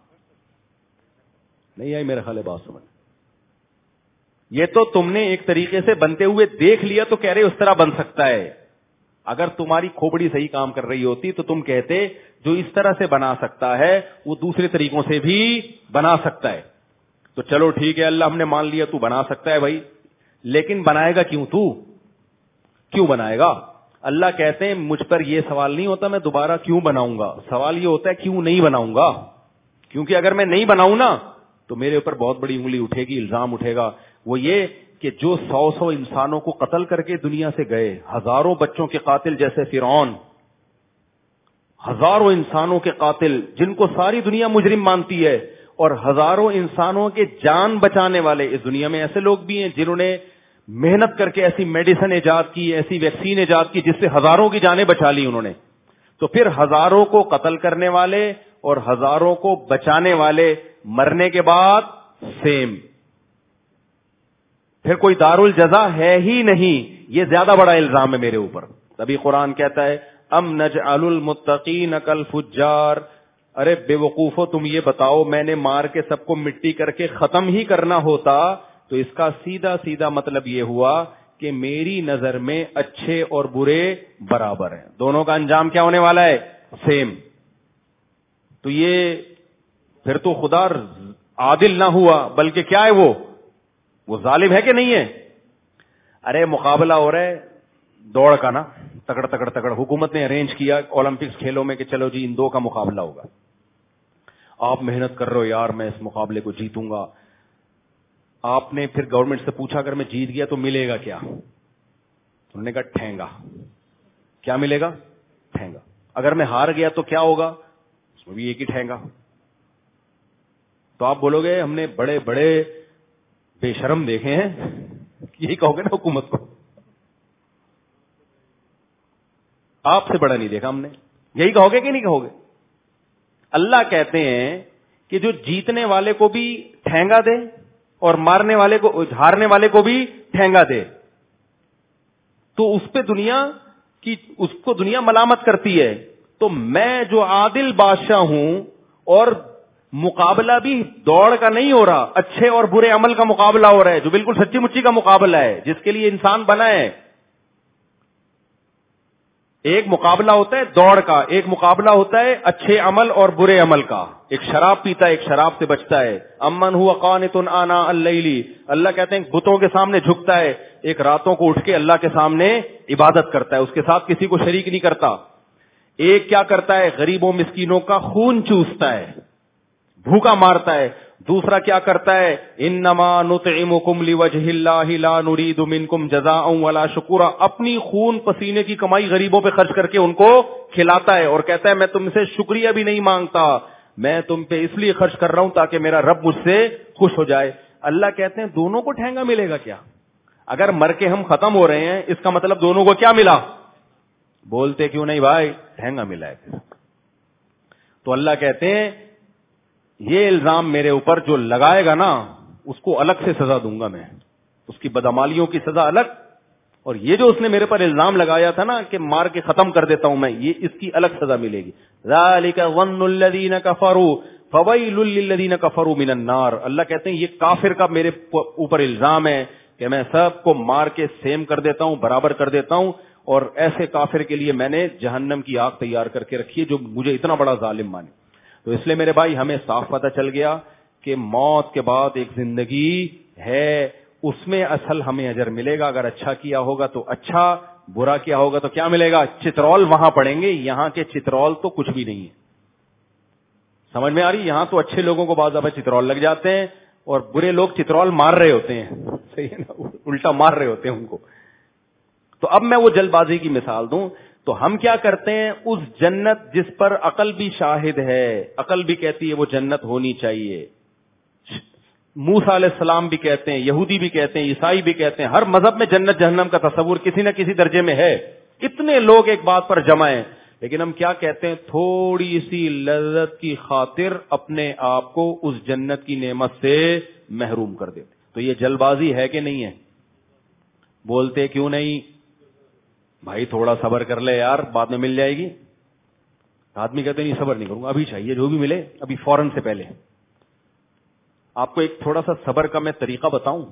نہیں آئی میرا خیال ہے بات سمجھ. یہ تو تم نے ایک طریقے سے بنتے ہوئے دیکھ لیا تو کہہ رہے اس طرح بن سکتا ہے. اگر تمہاری کھوپڑی صحیح کام کر رہی ہوتی تو تم کہتے جو اس طرح سے بنا سکتا ہے وہ دوسرے طریقوں سے بھی بنا سکتا ہے. تو چلو ٹھیک ہے اللہ ہم نے مان لیا تو بنا سکتا ہے بھائی, لیکن بنائے گا کیوں؟ تو کیوں بنائے گا؟ اللہ کہتے ہیں مجھ پر یہ سوال نہیں ہوتا میں دوبارہ کیوں بناؤں گا, سوال یہ ہوتا ہے کیوں نہیں بناؤں گا. کیونکہ اگر میں نہیں بناؤں نا تو میرے اوپر بہت بڑی انگلی اٹھے گی, الزام اٹھے گا. وہ یہ کہ جو سو سو انسانوں کو قتل کر کے دنیا سے گئے, ہزاروں بچوں کے قاتل جیسے فرعون, ہزاروں انسانوں کے قاتل جن کو ساری دنیا مجرم مانتی ہے, اور ہزاروں انسانوں کے جان بچانے والے. اس دنیا میں ایسے لوگ بھی ہیں جنہوں نے محنت کر کے ایسی میڈیسن ایجاد کی, ایسی ویکسین ایجاد کی جس سے ہزاروں کی جانیں بچا لی انہوں نے. تو پھر ہزاروں کو قتل کرنے والے اور ہزاروں کو بچانے والے مرنے کے بعد سیم, پھر کوئی دارالجزا ہے ہی نہیں. یہ زیادہ بڑا الزام ہے میرے اوپر. تبھی قرآن کہتا ہے ام نجعل المتقین کالفجار. ارے بے وقوفو تم یہ بتاؤ میں نے مار کے سب کو مٹی کر کے ختم ہی کرنا ہوتا تو اس کا سیدھا سیدھا مطلب یہ ہوا کہ میری نظر میں اچھے اور برے برابر ہیں, دونوں کا انجام کیا ہونے والا ہے؟ سیم. تو یہ پھر تو خدا عادل نہ ہوا بلکہ کیا ہے وہ وہ ظالم ہے کہ نہیں ہے؟ ارے مقابلہ ہو رہا ہے دوڑ کا نا, تکڑ تکڑ تکڑ. حکومت نے ارینج کیا اولمپکس کھیلوں میں کہ چلو جی ان دو کا مقابلہ ہوگا, آپ محنت کر رہے ہو یار میں اس مقابلے کو جیتوں گا. آپ نے پھر گورنمنٹ سے پوچھا اگر میں جیت گیا تو ملے گا کیا؟ انہوں نے کہا ٹھینگا. کیا ملے گا؟ ٹھینگا. اگر میں ہار گیا تو کیا ہوگا؟ اس میں بھی ایک ہی ٹھینگا. تو آپ بولو گے ہم نے بڑے بڑے بے شرم دیکھے ہیں, یہی کہو گے نا حکومت کو, آپ سے بڑا نہیں دیکھا ہم نے, یہی کہو گے کہ نہیں کہو گے؟ اللہ کہتے ہیں کہ جو جیتنے والے کو بھی ٹھینگا دے اور مارنے والے کو ہارنے والے کو بھی ٹھینگا دے, تو اس پہ دنیا کی اس کو دنیا ملامت کرتی ہے. تو میں جو عادل بادشاہ ہوں اور مقابلہ بھی دوڑ کا نہیں ہو رہا, اچھے اور برے عمل کا مقابلہ ہو رہا ہے, جو بالکل سچی مچی کا مقابلہ ہے جس کے لیے انسان بنا ہے. ایک مقابلہ ہوتا ہے دوڑ کا, ایک مقابلہ ہوتا ہے اچھے عمل اور برے عمل کا. ایک شراب پیتا ہے, ایک شراب سے بچتا ہے. امن ہوا قانت آناء اللیل, اللہ کہتے ہیں بتوں کے سامنے جھکتا ہے, ایک راتوں کو اٹھ کے اللہ کے سامنے عبادت کرتا ہے, اس کے ساتھ کسی کو شریک نہیں کرتا. ایک کیا کرتا ہے غریبوں مسکینوں کا خون چوستا ہے, بھوکا مارتا ہے. دوسرا کیا کرتا ہے انما نطعمکم لوجہ اللہ لا نرید منکم جزاء ولا شکورا, اپنی خون پسینے کی کمائی غریبوں پہ خرچ کر کے ان کو کھلاتا ہے اور کہتا ہے میں تم سے شکریہ بھی نہیں مانگتا, میں تم پہ اس لیے خرچ کر رہا ہوں تاکہ میرا رب مجھ سے خوش ہو جائے. اللہ کہتے ہیں دونوں کو ٹھینگا ملے گا کیا؟ اگر مر کے ہم ختم ہو رہے ہیں اس کا مطلب دونوں کو کیا ملا؟ بولتے کیوں نہیں بھائی؟ ٹھینگا ملا ہے. تو اللہ کہتے ہیں یہ الزام میرے اوپر جو لگائے گا نا اس کو الگ سے سزا دوں گا میں, اس کی بدعمالیوں کی سزا الگ, اور یہ جو اس نے میرے پر الزام لگایا تھا نا کہ مار کے ختم کر دیتا ہوں میں, یہ اس کی الگ سزا ملے گی. ذالک ظن الذین کفروا فویل للذین کفروا من النار. اللہ کہتے ہیں یہ کافر کا میرے اوپر الزام ہے کہ میں سب کو مار کے سیم کر دیتا ہوں, برابر کر دیتا ہوں, اور ایسے کافر کے لیے میں نے جہنم کی آگ تیار کر کے رکھی ہے جو مجھے اتنا بڑا ظالم مانے. تو اس لیے میرے بھائی ہمیں صاف پتہ چل گیا کہ موت کے بعد ایک زندگی ہے, اس میں اصل ہمیں اجر ملے گا. اگر اچھا کیا ہوگا تو اچھا, برا کیا ہوگا تو کیا ملے گا؟ چترول وہاں پڑیں گے, یہاں کے چترول تو کچھ بھی نہیں ہے. سمجھ میں آ رہی؟ یہاں تو اچھے لوگوں کو بعض دفعہ چترول لگ جاتے ہیں, اور برے لوگ چترول مار رہے ہوتے ہیں, صحیح ہے نا, الٹا مار رہے ہوتے ہیں ان کو. تو اب میں وہ جلد بازی کی مثال دوں تو ہم کیا کرتے ہیں, اس جنت جس پر عقل بھی شاہد ہے, عقل بھی کہتی ہے وہ جنت ہونی چاہیے, موسیٰ علیہ السلام بھی کہتے ہیں, یہودی بھی کہتے ہیں, عیسائی بھی کہتے ہیں, ہر مذہب میں جنت جہنم کا تصور کسی نہ کسی درجے میں ہے, اتنے لوگ ایک بات پر جمع ہیں, لیکن ہم کیا کہتے ہیں, تھوڑی سی لذت کی خاطر اپنے آپ کو اس جنت کی نعمت سے محروم کر دیتے. تو یہ جلد بازی ہے کہ نہیں ہے؟ بولتے کیوں نہیں بھائی, تھوڑا صبر کر لے یار, بعد میں مل جائے گی. آدمی کہتے نہیں صبر نہیں کروں گا, ابھی چاہیے, جو بھی ملے ابھی فوراً سے پہلے. آپ کو ایک تھوڑا سا صبر کا میں طریقہ بتاؤں.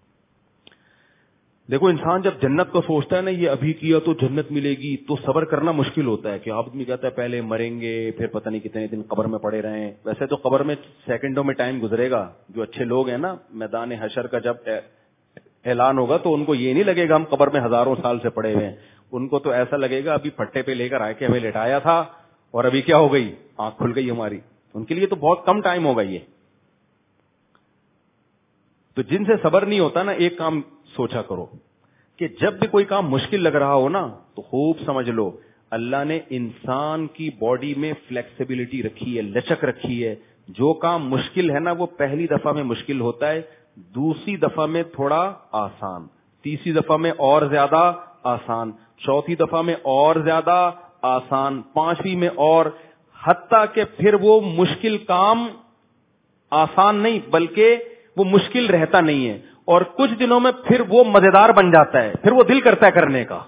دیکھو, انسان جب جنت کو سوچتا ہے نا, یہ ابھی کیا تو جنت ملے گی, تو صبر کرنا مشکل ہوتا ہے. کہ آدمی کہتا ہے پہلے مریں گے, پھر پتہ نہیں کتنے دن قبر میں پڑے رہیں. ویسے تو قبر میں سیکنڈوں میں ٹائم گزرے گا. جو اچھے لوگ ہیں نا, میدان حشر کا جب اعلان ہوگا تو ان کو یہ نہیں لگے گا ہم قبر میں ہزاروں سال سے پڑے ہوئے ہیں. ان کو تو ایسا لگے گا ابھی پھٹے پہ لے کر آئے کہ ہمیں لٹایا تھا اور ابھی کیا ہو گئی, آنکھ کھل گئی ہماری. ان کے لیے تو بہت کم ٹائم ہوگا یہ. تو جن سے صبر نہیں ہوتا نا, ایک کام سوچا کرو کہ جب بھی کوئی کام مشکل لگ رہا ہو نا, تو خوب سمجھ لو اللہ نے انسان کی باڈی میں فلیکسیبلٹی رکھی ہے, لچک رکھی ہے. جو کام مشکل ہے نا وہ پہلی دفعہ میں مشکل ہوتا ہے, دوسری دفعہ میں تھوڑا آسان, تیسری دفعہ میں اور زیادہ آسان, چوتھی دفعہ میں اور زیادہ آسان, پانچویں میں اور, حتیٰ کہ پھر وہ مشکل کام آسان نہیں بلکہ وہ مشکل رہتا نہیں ہے, اور کچھ دنوں میں پھر وہ مزیدار بن جاتا ہے, پھر وہ دل کرتا ہے کرنے کا.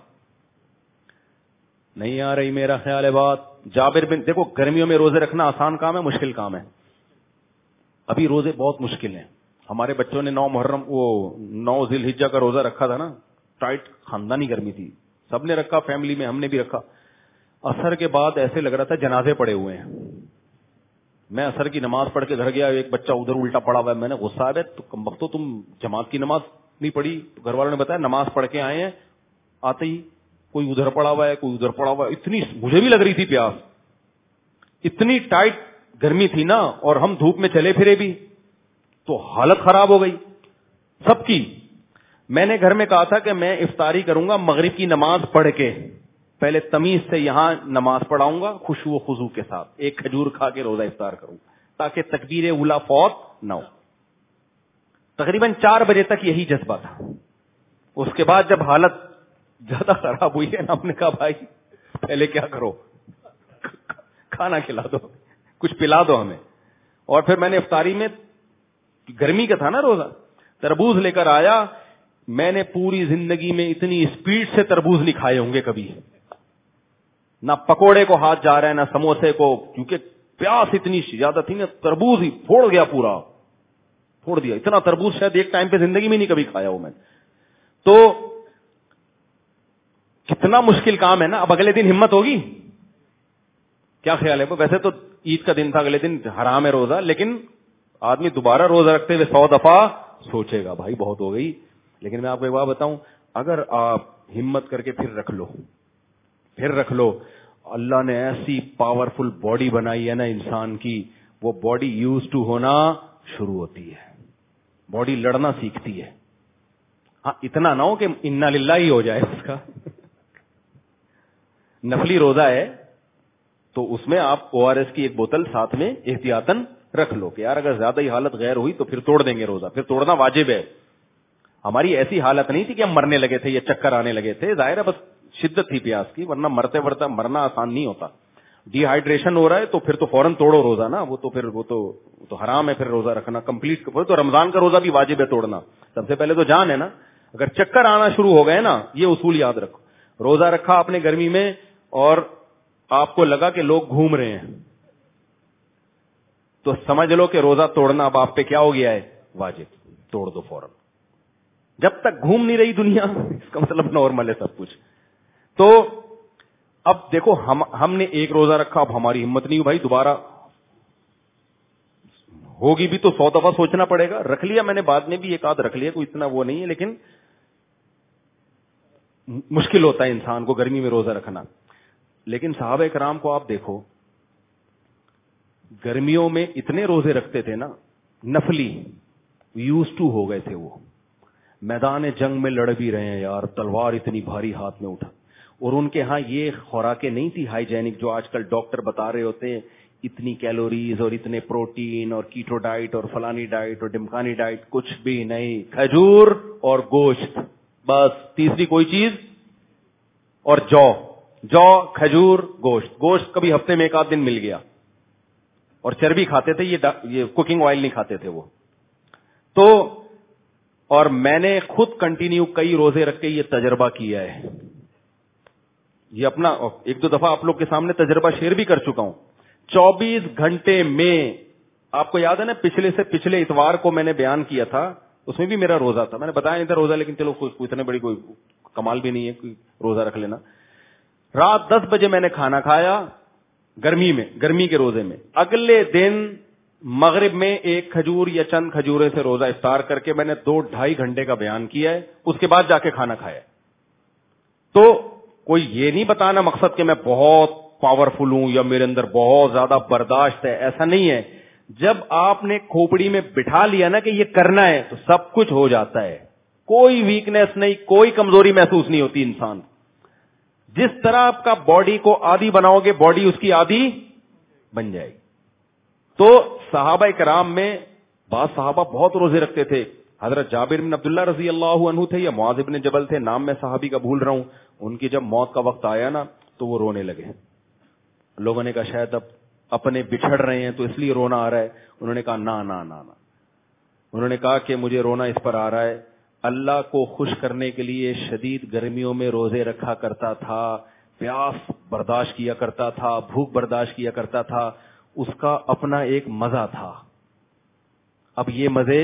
نہیں آ رہی میرا خیال ہے بات. جابر بن, دیکھو گرمیوں میں روزے رکھنا آسان کام ہے مشکل کام ہے؟ ابھی روزے بہت مشکل ہیں. ہمارے بچوں نے نو محرم وہ نو ذی الحجہ کا روزہ رکھا تھا نا, ٹائٹ خاندانی گرمی تھی, سب نے رکھا فیملی میں, ہم نے بھی رکھا. عصر کے بعد ایسے لگ رہا تھا جنازے پڑے ہوئے ہیں. میں عصر کی نماز پڑھ کے گھر گیا, ایک بچہ ادھر الٹا پڑا ہوا ہے. میں نے غصہ آیا, تو کم وقت تم جماعت کی نماز نہیں پڑھی. تو گھر والوں نے بتایا نماز پڑھ کے آئے ہیں, آتے ہی کوئی ادھر پڑا ہوا ہے کوئی ادھر پڑا ہوا ہے. اتنی مجھے بھی لگ رہی تھی پیاس, اتنی ٹائٹ گرمی تھی نا, اور ہم دھوپ میں چلے پھرے بھی, تو حالت خراب ہو گئی سب کی. میں نے گھر میں کہا تھا کہ میں افطاری کروں گا مغرب کی نماز پڑھ کے, پہلے تمیز سے یہاں نماز پڑھاؤں گا خشوع و خضوع کے ساتھ, ایک کھجور کھا کے روزہ افطار کروں تاکہ تکبیر اولا فوت نہ ہو. تقریباً چار بجے تک یہی جذبہ تھا. اس کے بعد جب حالت زیادہ خراب ہوئی ہے نا, ہم نے کہا بھائی پہلے کیا کرو, کھانا کھلا دو, کچھ پلا دو ہمیں. اور پھر میں نے افطاری میں, گرمی کا تھا نا روزہ, تربوز لے کر آیا. میں نے پوری زندگی میں اتنی اسپیڈ سے تربوز نہیں کھائے ہوں گے کبھی. نہ پکوڑے کو ہاتھ جا رہا ہے نہ سموسے کو, کیونکہ پیاس اتنی زیادہ تھی نا, تربوز ہی پھوڑ گیا, پورا پھوڑ دیا. اتنا تربوز شاید ایک ٹائم پہ زندگی میں نہیں کبھی کھایا ہوں میں. تو کتنا مشکل کام ہے نا. اب اگلے دن ہمت ہوگی, کیا خیال ہے؟ ویسے تو عید کا دن تھا, اگلے دن حرام ہے روزہ, لیکن آدمی دوبارہ روزہ رکھتے ہوئے سو دفعہ سوچے گا بھائی بہت ہو گئی. لیکن میں آپ کو ایک بات بتاؤں, اگر آپ ہمت کر کے پھر رکھ لو, پھر رکھ لو, اللہ نے ایسی پاورفل باڈی بنائی ہے نا انسان کی, وہ باڈی یوز ٹو ہونا شروع ہوتی ہے, باڈی لڑنا سیکھتی ہے. ہاں اتنا نہ ہو کہ انا للہ ہی ہو جائے اس کا. نفلی روزہ ہے تو اس میں آپ او آر ایس کی ایک بوتل ساتھ میں احتیاطاً رکھ لو کہ یار اگر زیادہ ہی حالت غیر ہوئی تو پھر توڑ دیں گے روزہ. پھر توڑنا واجب ہے. ہماری ایسی حالت نہیں تھی کہ ہم مرنے لگے تھے یا چکر آنے لگے تھے, ظاہر ہے بس شدت تھی پیاس کی, ورنہ مرتے مرتے مرنا آسان نہیں ہوتا. ڈی ہائیڈریشن ہو رہا ہے تو پھر تو فوراً توڑو روزہ نا, وہ تو پھر وہ تو, تو حرام ہے پھر روزہ رکھنا کمپلیٹ. تو رمضان کا روزہ بھی واجب ہے توڑنا. سب سے پہلے تو جان ہے نا, اگر چکر آنا شروع ہو گئے نا, یہ اصول یاد رکھو. روزہ رکھا آپ نے گرمی میں اور آپ کو لگا کہ لوگ گھوم رہے ہیں, تو سمجھ لو کہ روزہ توڑنا اب آپ پہ کیا ہو گیا ہے, واجب. توڑ دو فوراً. جب تک گھوم نہیں رہی دنیا, اس کا مطلب نارمل ہے سب کچھ. تو اب دیکھو ہم ہم نے ایک روزہ رکھا, اب ہماری ہمت نہیں بھائی دوبارہ ہوگی بھی تو سو دفعہ سوچنا پڑے گا. رکھ لیا میں نے, بعد میں بھی ایک آدھ رکھ لیا, کوئی اتنا وہ نہیں ہے, لیکن مشکل ہوتا ہے انسان کو گرمی میں روزہ رکھنا. لیکن صحابہ کرام کو آپ دیکھو, گرمیوں میں اتنے روزے رکھتے تھے نا نفلی, یوز ٹو ہو گئے تھے. وہ میدان جنگ میں لڑ بھی رہے ہیں یار, تلوار اتنی بھاری ہاتھ میں اٹھا, اور ان کے ہاں یہ خوراکیں نہیں تھی ہائیجینک جو آج کل ڈاکٹر بتا رہے ہوتے ہیں, اتنی کیلوریز اور اتنے پروٹین اور کیٹو ڈائٹ اور فلانی ڈائٹ اور ڈمکانی ڈائٹ, کچھ بھی نہیں. کھجور اور گوشت بس, تیسری کوئی چیز, اور جو جو کھجور گوشت. گوشت کبھی ہفتے میں ایک آدھ دن مل گیا, اور چربی کھاتے تھے, یہ یہ کوکنگ آئل نہیں کھاتے تھے وہ. تو اور میں نے خود کنٹینیو کئی روزے رکھ کے یہ تجربہ کیا ہے. یہ اپنا ایک دو دفعہ آپ لوگ کے سامنے تجربہ شیئر بھی کر چکا ہوں. چوبیس گھنٹے میں, آپ کو یاد ہے نا پچھلے سے پچھلے اتوار کو میں نے بیان کیا تھا, اس میں بھی میرا روزہ تھا. میں نے بتایا نہیں تھا روزہ, لیکن چلو کوئی اتنے بڑی کوئی کمال بھی نہیں ہے کوئی روزہ رکھ لینا. رات دس بجے میں نے کھانا کھایا گرمی میں, گرمی کے روزے میں. اگلے دن مغرب میں ایک کھجور یا چند کھجورے سے روزہ افطار کر کے میں نے دو ڈھائی گھنٹے کا بیان کیا ہے. اس کے بعد جا کے کھانا کھایا. تو کوئی یہ نہیں بتانا مقصد کہ میں بہت پاورفل ہوں یا میرے اندر بہت زیادہ برداشت ہے, ایسا نہیں ہے. جب آپ نے کھوپڑی میں بٹھا لیا نا کہ یہ کرنا ہے تو سب کچھ ہو جاتا ہے. کوئی ویکنیس نہیں, کوئی کمزوری محسوس نہیں ہوتی انسان. جس طرح آپ کا باڈی کو عادی بناؤ گے, باڈی اس کی عادی بن جائے گی. تو صحابہ کرام میں بعض صحابہ بہت روزے رکھتے تھے. حضرت جابر بن عبداللہ رضی اللہ عنہ تھے یا معاذ بن جبل تھے, نام میں صحابی کا بھول رہا ہوں. ان کی جب موت کا وقت آیا نا تو وہ رونے لگے. لوگوں نے کہا شاید اب اپنے بچھڑ رہے ہیں تو اس لیے رونا آ رہا ہے. انہوں نے کہا نا نا نا نا انہوں نے کہا کہ مجھے رونا اس پر آ رہا ہے, اللہ کو خوش کرنے کے لیے شدید گرمیوں میں روزے رکھا کرتا تھا, پیاس برداشت کیا کرتا تھا, بھوک برداشت کیا کرتا تھا, اس کا اپنا ایک مزہ تھا. اب یہ مزے,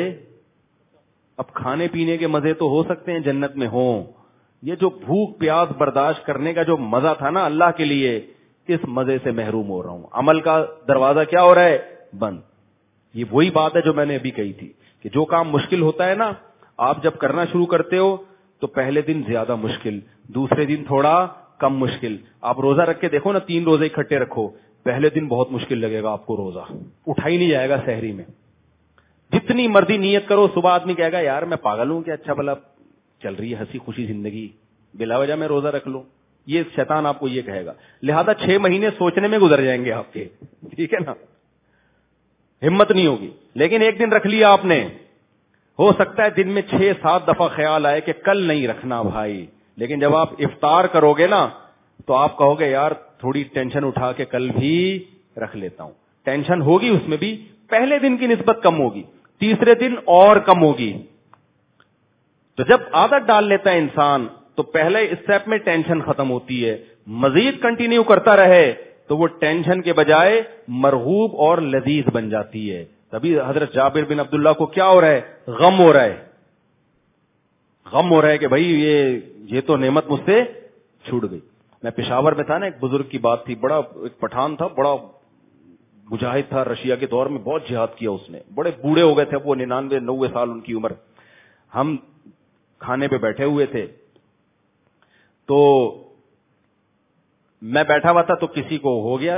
اب کھانے پینے کے مزے تو ہو سکتے ہیں جنت میں ہوں, یہ جو بھوک پیاس برداشت کرنے کا جو مزہ تھا نا اللہ کے لیے, اس مزے سے محروم ہو رہا ہوں. عمل کا دروازہ کیا ہو رہا ہے, بند. یہ وہی بات ہے جو میں نے ابھی کہی تھی کہ جو کام مشکل ہوتا ہے نا, آپ جب کرنا شروع کرتے ہو تو پہلے دن زیادہ مشکل, دوسرے دن تھوڑا کم مشکل. آپ روزہ رکھ کے دیکھو نا, تین روزے اکٹھے رکھو, پہلے دن بہت مشکل لگے گا آپ کو, روزہ اٹھا ہی نہیں جائے گا سحری میں. جتنی مرضی نیت کرو, صبح آدمی کہے گا یار میں پاگل ہوں کہ اچھا بھلا چل رہی ہے ہنسی خوشی زندگی, بلا وجہ میں روزہ رکھ لوں. یہ شیطان آپ کو یہ کہے گا. لہذا چھ مہینے سوچنے میں گزر جائیں گے آپ کے, ٹھیک ہے نا, ہمت نہیں ہوگی. لیکن ایک دن رکھ لیا آپ نے, ہو سکتا ہے دن میں چھ سات دفعہ خیال آئے کہ کل نہیں رکھنا بھائی, لیکن جب آپ افطار کرو گے نا تو آپ کہو گے یار تھوڑی ٹینشن اٹھا کے کل بھی رکھ لیتا ہوں. ٹینشن ہوگی اس میں بھی, پہلے دن کی نسبت کم ہوگی, تیسرے دن اور کم ہوگی. تو جب عادت ڈال لیتا ہے انسان تو پہلے اسٹیپ میں ٹینشن ختم ہوتی ہے. مزید کنٹینیو کرتا رہے تو وہ ٹینشن کے بجائے مرغوب اور لذیذ بن جاتی ہے. تبھی حضرت جابر بن عبداللہ کو کیا ہو رہا ہے, غم ہو رہا ہے, غم ہو رہا ہے کہ بھائی یہ یہ تو نعمت مجھ سے چھوٹ گئی. میں پشاور میں تھا نا, ایک بزرگ کی بات تھی, بڑا ایک پٹھان تھا, بڑا مجاہد تھا, رشیا کے دور میں بہت جہاد کیا اس نے, بڑے بوڑھے ہو گئے تھے وہ, ننانوے نوے سال ان کی عمر. ہم کھانے پہ بیٹھے ہوئے تھے تو میں بیٹھا ہوا تھا تو کسی کو ہو گیا,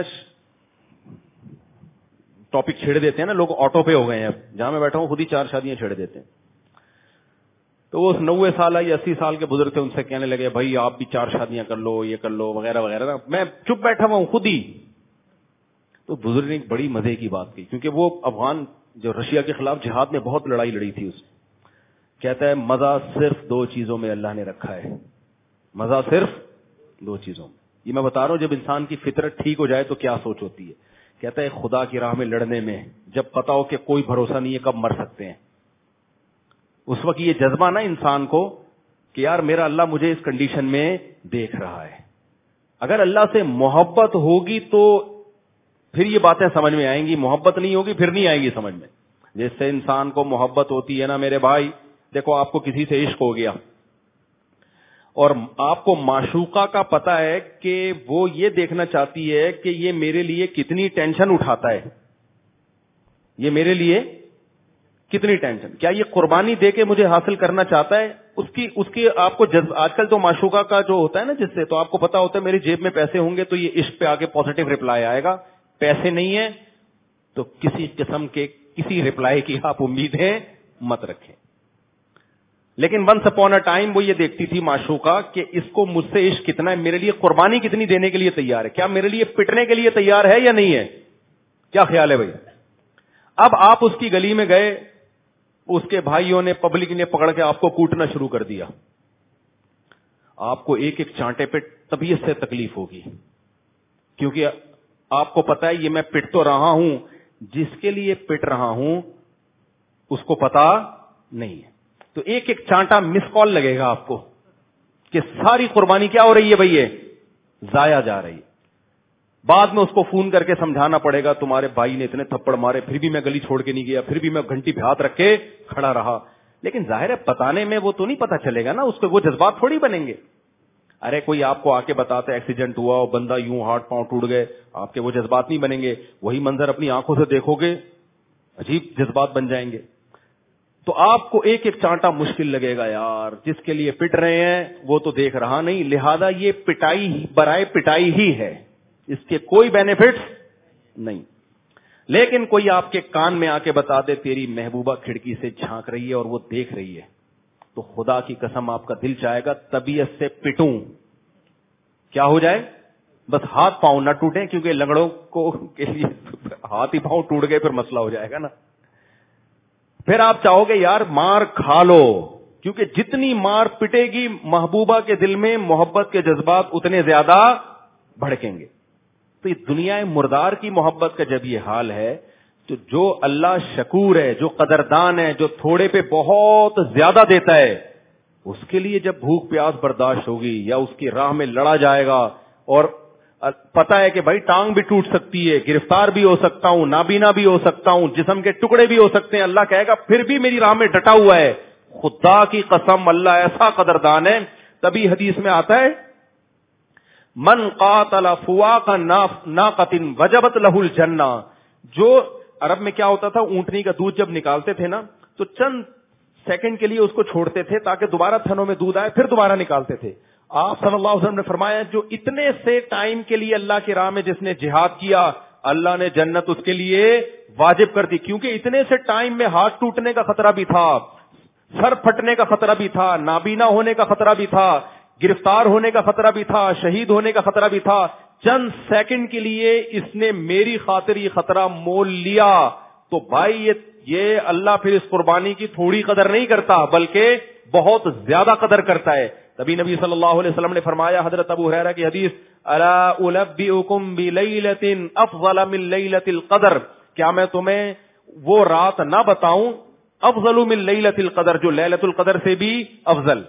ٹاپک چھیڑ دیتے ہیں نا لوگ, آٹو پہ ہو گئے ہیں, اب جہاں میں بیٹھا ہوں خود ہی چار شادیاں چھیڑ دیتے ہیں. تو وہ نوے سال یا اسی سال کے بزرگ تھے, ان سے کہنے لگے بھائی آپ بھی چار شادیاں کر لو, یہ کر لو وغیرہ وغیرہ. میں چپ بیٹھا ہوا ہوں خود ہی. تو بزرگ نے ایک بڑی مزے کی بات کی, کیونکہ وہ افغان جو رشیا کے خلاف جہاد میں بہت لڑائی لڑی تھی, اس کہتا ہے مزہ صرف دو چیزوں میں اللہ نے رکھا ہے, مزہ صرف دو چیزوں میں. یہ میں بتا رہا ہوں جب انسان کی فطرت ٹھیک ہو جائے تو کیا سوچ ہوتی ہے. کہتا ہے خدا کی راہ میں لڑنے میں جب پتا ہو کہ کوئی بھروسہ نہیں ہے کب مر سکتے ہیں, اس وقت یہ جذبہ نا انسان کو کہ یار میرا اللہ مجھے اس کنڈیشن میں دیکھ رہا ہے. اگر اللہ سے محبت ہوگی تو پھر یہ باتیں سمجھ میں آئیں گی, محبت نہیں ہوگی پھر نہیں آئیں گی سمجھ میں. جس سے انسان کو محبت ہوتی ہے نا میرے بھائی, دیکھو آپ کو کسی سے عشق ہو گیا اور آپ کو معشوقہ کا پتا ہے کہ وہ یہ دیکھنا چاہتی ہے کہ یہ میرے لیے کتنی ٹینشن اٹھاتا ہے, یہ میرے لیے کتنی ٹینشن, کیا یہ قربانی دے کے مجھے حاصل کرنا چاہتا ہے. اس کی اس کی آپ کو جذب, آج کل تو معشوقہ کا جو ہوتا ہے نا جس سے, تو آپ کو پتا ہوتا ہے میری جیب میں پیسے ہوں گے تو یہ عشق پہ آگے پازیٹو ریپلائی آئے گا, پیسے نہیں ہے تو کسی قسم کے کسی ریپلائی کی آپ امیدیں مت رکھیں. لیکن ونس اپون اے ٹائم وہ یہ دیکھتی تھی معشوقہ کہ اس کو مجھ سے عشق کتنا ہے, میرے لیے قربانی کتنی دینے کے لیے تیار ہے, کیا میرے لیے پٹنے کے لیے تیار ہے یا نہیں ہے, کیا خیال ہے بھائی. اب آپ اس کی گلی میں گئے, اس کے بھائیوں نے, پبلک نے پکڑ کے آپ کو کوٹنا شروع کر دیا, آپ کو ایک ایک چانٹے پہ طبیعت سے تکلیف ہوگی, کیونکہ آپ کو پتا ہے یہ میں پٹ تو رہا ہوں, جس کے لیے پٹ رہا ہوں اس کو پتا نہیں ہے. تو ایک ایک چانٹا مس کال لگے گا آپ کو کہ ساری قربانی کیا ہو رہی ہے بھائی, یہ ضائع جا رہی ہے. بعد میں اس کو فون کر کے سمجھانا پڑے گا, تمہارے بھائی نے اتنے تھپڑ مارے پھر بھی میں گلی چھوڑ کے نہیں گیا, پھر بھی میں گھنٹی پہ ہاتھ رکھ کے کھڑا رہا. لیکن ظاہر ہے بتانے میں وہ تو نہیں پتا چلے گا نا, اس کو وہ جذبات تھوڑی بنیں گے. ارے کوئی آپ کو آ کے بتاتا ہے ایکسیڈنٹ ہوا اور بندہ یوں ہاتھ پاؤں ٹوٹ گئے, آپ کے وہ جذبات نہیں بنیں گے. وہی منظر اپنی آنکھوں سے دیکھو گے, عجیب جذبات بن جائیں گے. تو آپ کو ایک ایک چانٹا مشکل لگے گا, یار جس کے لیے پٹ رہے ہیں وہ تو دیکھ رہا نہیں, لہذا یہ پٹائی برائے پٹائی ہی ہے, اس کے کوئی بینیفٹس نہیں. لیکن کوئی آپ کے کان میں آ کے بتا دے تیری محبوبہ کھڑکی سے جھانک رہی ہے اور وہ دیکھ رہی ہے, تو خدا کی قسم آپ کا دل چاہے گا طبیعت سے پٹوں, کیا ہو جائے, بس ہاتھ پاؤں نہ ٹوٹے, کیونکہ لنگڑوں کو کے لیے ہاتھ ہی پاؤں ٹوٹ گئے پھر مسئلہ ہو جائے گا نا. پھر آپ چاہو گے یار مار کھا لو, کیونکہ جتنی مار پٹے گی محبوبہ کے دل میں محبت کے جذبات اتنے زیادہ بھڑکیں گے. تو یہ دنیا مردار کی محبت کا جب یہ حال ہے, تو جو اللہ شکور ہے, جو قدردان ہے, جو تھوڑے پہ بہت زیادہ دیتا ہے, اس کے لیے جب بھوک پیاس برداشت ہوگی یا اس کی راہ میں لڑا جائے گا, اور پتا ہے کہ بھائی ٹانگ بھی ٹوٹ سکتی ہے, گرفتار بھی ہو سکتا ہوں, نابینا بھی ہو سکتا ہوں, جسم کے ٹکڑے بھی ہو سکتے ہیں, اللہ کہے گا پھر بھی میری راہ میں ڈٹا ہوا ہے. خدا کی قسم اللہ ایسا قدردان ہے. تبھی حدیث میں آتا ہے من قاتل فواق ناقۃ وجبت لہ الجنہ. جو عرب میں کیا ہوتا تھا, اونٹنی کا دودھ جب نکالتے تھے نا تو چند سیکنڈ کے لیے اس کو چھوڑتے تھے تاکہ دوبارہ تھنوں میں دودھ آئے, پھر دوبارہ نکالتے تھے. آپ صلی اللہ علیہ وسلم نے فرمایا جو اتنے سے ٹائم کے لیے اللہ کی راہ میں جس نے جہاد کیا, اللہ نے جنت اس کے لیے واجب کر دی, کیونکہ اتنے سے ٹائم میں ہاتھ ٹوٹنے کا خطرہ بھی تھا, سر پھٹنے کا خطرہ بھی تھا, نابینا ہونے کا خطرہ بھی تھا, گرفتار ہونے کا خطرہ بھی تھا, شہید ہونے کا خطرہ بھی تھا. چند سیکنڈ کے لیے اس نے میری خاطر یہ خطرہ مول لیا. تو بھائی یہ یہ اللہ پھر اس قربانی کی تھوڑی قدر نہیں کرتا بلکہ بہت زیادہ قدر کرتا ہے. تبھی نبی صلی اللہ علیہ وسلم نے فرمایا, حضرت ابو ہریرہ کی حدیث, الا انبئکم بلیلۃ افضل من لیلۃ القدر, کیا میں تمہیں وہ رات نہ بتاؤں افضل من لیلۃ القدر, جو لیلۃ القدر سے بھی افضل.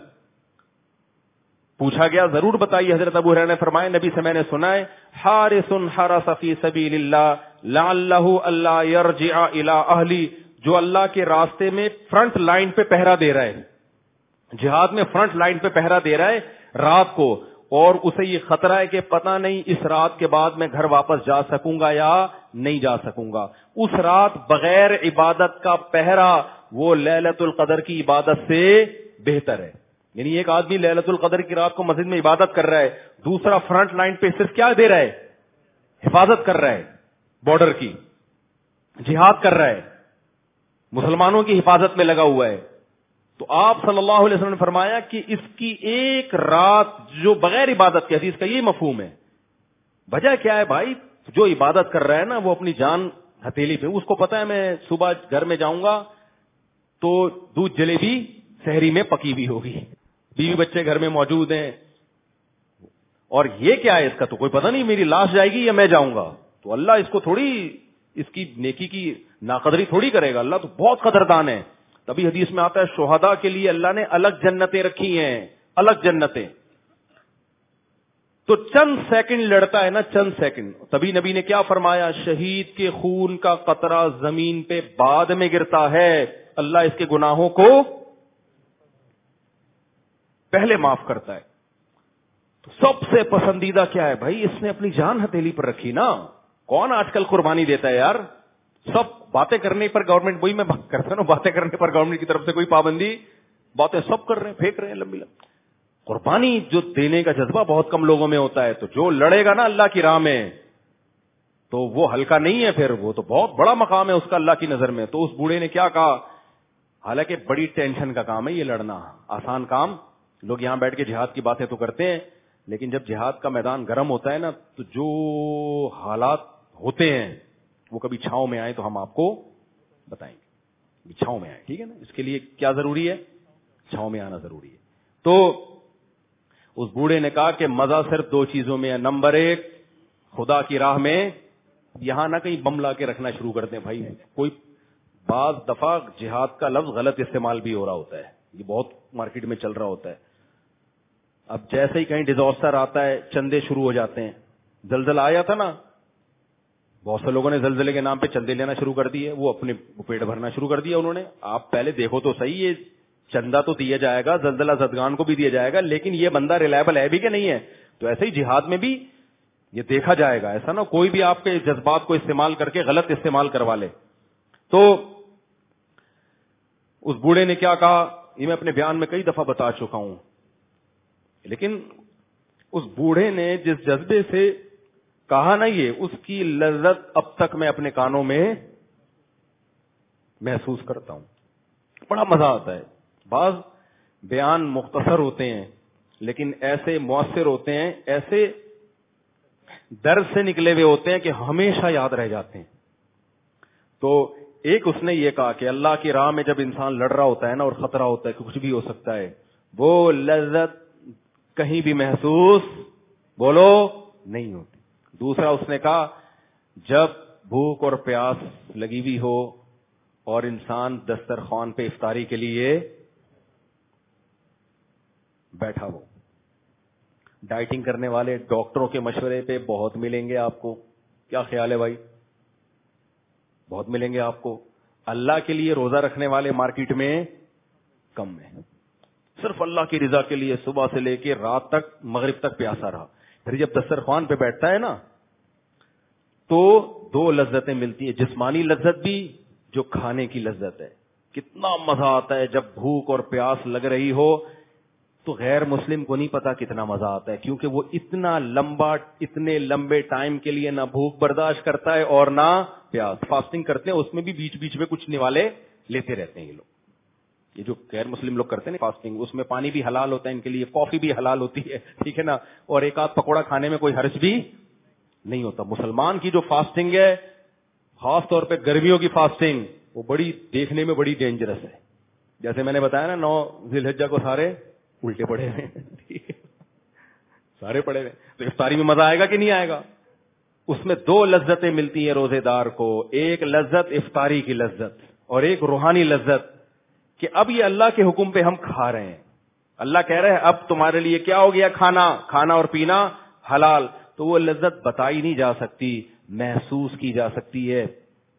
پوچھا گیا ضرور بتائیے. حضرت ابو ہریرہ نے فرمایا نبی سے میں نے سنا ہے, حارس حرس فی سبیل اللہ لعلہ الا یرجع الی اہلی, جو اللہ کے راستے میں فرنٹ لائن پہ پہرا دے رہا ہے, جہاد میں فرنٹ لائن پہ پہرا دے رہا ہے رات کو, اور اسے یہ خطرہ ہے کہ پتہ نہیں اس رات کے بعد میں گھر واپس جا سکوں گا یا نہیں جا سکوں گا. اس رات بغیر عبادت کا پہرا وہ لیلۃ القدر کی عبادت سے بہتر ہے. یعنی ایک آدمی لیلۃ القدر کی رات کو مسجد میں عبادت کر رہا ہے, دوسرا فرنٹ لائن پہ صرف کیا دے رہا ہے, حفاظت کر رہا ہے, بارڈر کی جہاد کر رہا ہے, مسلمانوں کی حفاظت میں لگا ہوا ہے. تو آپ صلی اللہ علیہ وسلم نے فرمایا کہ اس کی ایک رات جو بغیر عبادت کی, حدیث کا یہ مفہوم ہے. وجہ کیا ہے بھائی, جو عبادت کر رہا ہے نا وہ اپنی جان ہتھیلی پہ, اس کو پتا ہے میں صبح گھر میں جاؤں گا تو دودھ جلیبی سحری میں پکی ہوئی ہوگی, بیوی بچے گھر میں موجود ہیں, اور یہ کیا ہے اس کا تو کوئی پتہ نہیں, میری لاش جائے گی یا میں جاؤں گا. تو اللہ اس کو تھوڑی, اس کی نیکی کی ناقدری تھوڑی کرے گا, اللہ تو بہت قدردان ہے. تبھی حدیث میں آتا ہے شہداء کے لیے اللہ نے الگ جنتیں رکھی ہیں, الگ جنتیں. تو چند سیکنڈ لڑتا ہے نا, چند سیکنڈ. تبھی نبی نے کیا فرمایا, شہید کے خون کا قطرہ زمین پہ بعد میں گرتا ہے, اللہ اس کے گناہوں کو پہلے معاف کرتا ہے. تو سب سے پسندیدہ کیا ہے بھائی, اس نے اپنی جان ہتھیلی پر رکھی نا. کون آج کل قربانی دیتا ہے یار, سب باتیں کرنے پر گورنمنٹ, وہی میں بات کرتا ہوں, باتیں کرنے پر گورنمنٹ کی طرف سے کوئی پابندی, باتیں سب کر رہے ہیں, پھینک رہے ہیں لمبی لمبی. قربانی جو دینے کا جذبہ بہت کم لوگوں میں ہوتا ہے. تو جو لڑے گا نا اللہ کی راہ میں تو وہ ہلکا نہیں ہے, پھر وہ تو بہت بڑا مقام ہے اس کا اللہ کی نظر میں. تو اس بوڑھے نے کیا کہا, حالانکہ بڑی ٹینشن کا کام ہے یہ لڑنا، آسان کام. لوگ یہاں بیٹھ کے جہاد کی باتیں تو کرتے ہیں، لیکن جب جہاد کا میدان گرم ہوتا ہے نا تو جو حالات ہوتے ہیں وہ کبھی چھاؤں میں آئے تو ہم آپ کو بتائیں گے. چھاؤں میں آئے، ٹھیک ہے نا. اس کے لیے کیا ضروری ہے؟ چھاؤں میں آنا ضروری ہے. تو اس بوڑھے نے کہا کہ مزہ صرف دو چیزوں میں ہے. نمبر ایک، خدا کی راہ میں. یہاں نہ کہیں بم لا کے رکھنا شروع کر دیں بھائی. کوئی بعض دفعہ جہاد کا لفظ غلط استعمال بھی ہو رہا ہوتا ہے، یہ بہت مارکیٹ میں چل رہا ہوتا ہے. اب جیسے ہی کہیں ڈیزاسٹر آتا ہے چندے شروع ہو جاتے ہیں. زلزلہ آیا تھا نا، بہت سے لوگوں نے زلزلے کے نام پہ چندے لینا شروع کر دیے، وہ اپنے پیٹ بھرنا شروع کر دیا انہوں نے. آپ پہلے دیکھو تو صحیح، یہ چندہ تو دیا جائے گا، زلزلہ زدگان کو بھی دیا جائے گا، لیکن یہ بندہ ریلائبل ہے بھی کہ نہیں ہے. تو ایسے ہی جہاد میں بھی یہ دیکھا جائے گا، ایسا نہ کوئی بھی آپ کے جذبات کو استعمال کر کے غلط استعمال کروا لے. تو اس بوڑھے نے کیا کہا یہ میں اپنے بیان میں کئی دفعہ بتا چکا ہوں، لیکن اس بوڑھے نے جس جذبے سے کہا نا یہ، اس کی لذت اب تک میں اپنے کانوں میں محسوس کرتا ہوں. بڑا مزہ آتا ہے. بعض بیان مختصر ہوتے ہیں لیکن ایسے مؤثر ہوتے ہیں، ایسے درد سے نکلے ہوئے ہوتے ہیں کہ ہمیشہ یاد رہ جاتے ہیں. تو ایک اس نے یہ کہا کہ اللہ کی راہ میں جب انسان لڑ رہا ہوتا ہے نا اور خطرہ ہوتا ہے کہ کچھ بھی ہو سکتا ہے، وہ لذت کہیں بھی محسوس بولو نہیں ہوتی. دوسرا اس نے کہا جب بھوک اور پیاس لگی ہوئی ہو اور انسان دسترخوان پہ افطاری کے لیے بیٹھا ہو. ڈائٹنگ کرنے والے ڈاکٹروں کے مشورے پہ بہت ملیں گے آپ کو. کیا خیال ہے بھائی؟ بہت ملیں گے آپ کو. اللہ کے لیے روزہ رکھنے والے مارکیٹ میں کم ہیں. صرف اللہ کی رضا کے لیے صبح سے لے کے رات تک مغرب تک پیاسا رہا. پھر جب دسترخوان پہ بیٹھتا ہے نا تو دو لذتیں ملتی ہیں. جسمانی لذت بھی جو کھانے کی لذت ہے. کتنا مزہ آتا ہے جب بھوک اور پیاس لگ رہی ہو تو غیر مسلم کو نہیں پتا کتنا مزہ آتا ہے، کیونکہ وہ اتنا لمبا اتنے لمبے ٹائم کے لیے نہ بھوک برداشت کرتا ہے اور نہ پیاس. فاسٹنگ کرتے ہیں اس میں بھی بیچ بیچ میں کچھ نوالے لیتے رہتے ہیں یہ لوگ. یہ جو غیر مسلم لوگ کرتے ہیں فاسٹنگ، اس میں پانی بھی حلال ہوتا ہے ان کے لیے، کافی بھی حلال ہوتی ہے، ٹھیک ہے نا، اور ایک آدھ پکوڑا کھانے میں کوئی حرج بھی نہیں ہوتا. مسلمان کی جو فاسٹنگ ہے، خاص طور پہ گرمیوں کی فاسٹنگ، وہ بڑی دیکھنے میں بڑی ڈینجرس ہے. جیسے میں نے بتایا نا، نو ذی الحجہ کو سارے الٹے پڑے ہوئے سارے پڑے ہوئے. تو افطاری میں مزہ آئے گا کہ نہیں آئے گا؟ اس میں دو لذتیں ملتی ہیں روزے دار کو. ایک لذت افطاری کی لذت اور ایک روحانی لذت کہ اب یہ اللہ کے حکم پہ ہم کھا رہے ہیں. اللہ کہہ رہے ہیں اب تمہارے لیے کیا ہو گیا، کھانا کھانا اور پینا حلال. تو وہ لذت بتائی نہیں جا سکتی، محسوس کی جا سکتی ہے.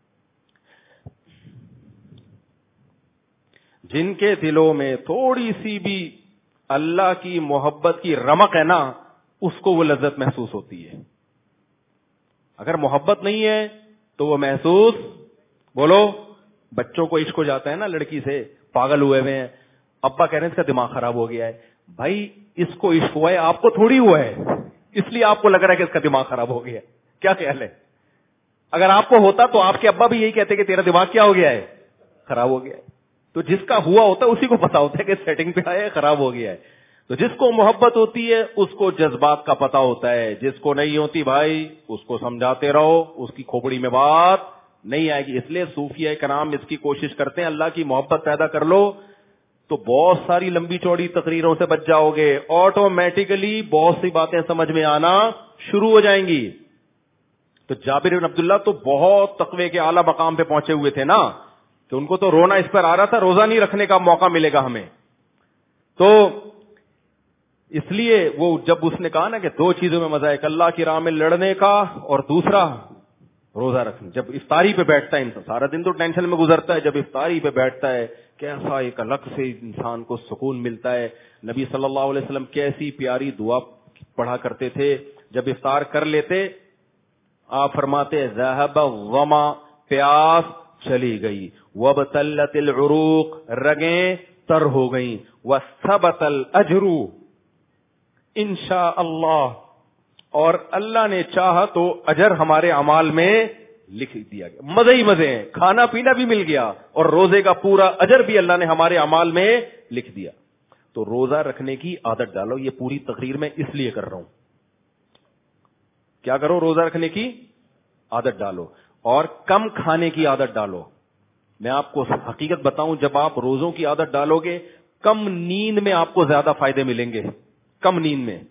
جن کے دلوں میں تھوڑی سی بھی اللہ کی محبت کی رمق ہے نا، اس کو وہ لذت محسوس ہوتی ہے. اگر محبت نہیں ہے تو وہ محسوس بولو. بچوں کو عشق ہو جاتا ہے نا لڑکی سے، پاگل ہوئے ہوئے ہیں، ابا کہہ رہے ہیں اس کا دماغ خراب ہو گیا ہے. بھائی اس کو عشق ہوا ہے، آپ کو تھوڑی ہوا ہے، اس لیے آپ کو لگ رہا ہے کہ اس کا دماغ خراب ہو گیا ہے. کیا خیال ہے؟ اگر آپ کو ہوتا تو آپ کے ابا بھی یہی کہتے کہ تیرا دماغ کیا ہو گیا ہے، خراب ہو گیا ہے. تو جس کا ہوا ہوتا ہے اسی کو پتا ہوتا ہے کہ سیٹنگ پہ آیا ہے، خراب ہو گیا ہے. تو جس کو محبت ہوتی ہے اس کو جذبات کا پتا ہوتا ہے. جس کو نہیں ہوتی بھائی اس کو سمجھاتے رہو، اس کی کھوپڑی میں بات نہیں آئے گی. اس لیے صوفیہ کرام اس کی کوشش کرتے ہیں اللہ کی محبت پیدا کر لو تو بہت ساری لمبی چوڑی تقریروں سے بچ جاؤ گے. آٹومیٹیکلی بہت سی باتیں سمجھ میں آنا شروع ہو جائیں گی. تو جابر بن عبداللہ تو بہت تقوی کے اعلیٰ مقام پہ پہنچے ہوئے تھے نا، کہ ان کو تو رونا اس پر آ رہا تھا روزہ نہیں رکھنے کا موقع ملے گا ہمیں. تو اس لیے وہ جب اس نے کہا نا کہ دو چیزوں میں مزہ ہے، ایک اللہ کی راہ میں لڑنے کا اور دوسرا روزہ رکھنا. جب افطاری پہ بیٹھتا ہے انسان، سارا دن تو ٹینشن میں گزرتا ہے، جب افطاری پہ بیٹھتا ہے کیسا ایک الگ سے انسان کو سکون ملتا ہے. نبی صلی اللہ علیہ وسلم کیسی پیاری دعا پڑھا کرتے تھے جب افطار کر لیتے. آپ فرماتے ذهب الظما، پیاس چلی گئی، وابتلت العروق، رگیں تر ہو گئیں، وثبت الاجر انشاء اللہ، اور اللہ نے چاہا تو اجر ہمارے اعمال میں لکھ دیا گیا. مزے ہی مزے ہیں, کھانا پینا بھی مل گیا اور روزے کا پورا اجر بھی اللہ نے ہمارے اعمال میں لکھ دیا. تو روزہ رکھنے کی عادت ڈالو. یہ پوری تقریر میں اس لیے کر رہا ہوں. کیا کرو؟ روزہ رکھنے کی عادت ڈالو اور کم کھانے کی عادت ڈالو. میں آپ کو حقیقت بتاؤں, جب آپ روزوں کی عادت ڈالو گے, کم نیند میں آپ کو زیادہ فائدے ملیں گے. کم نیند میں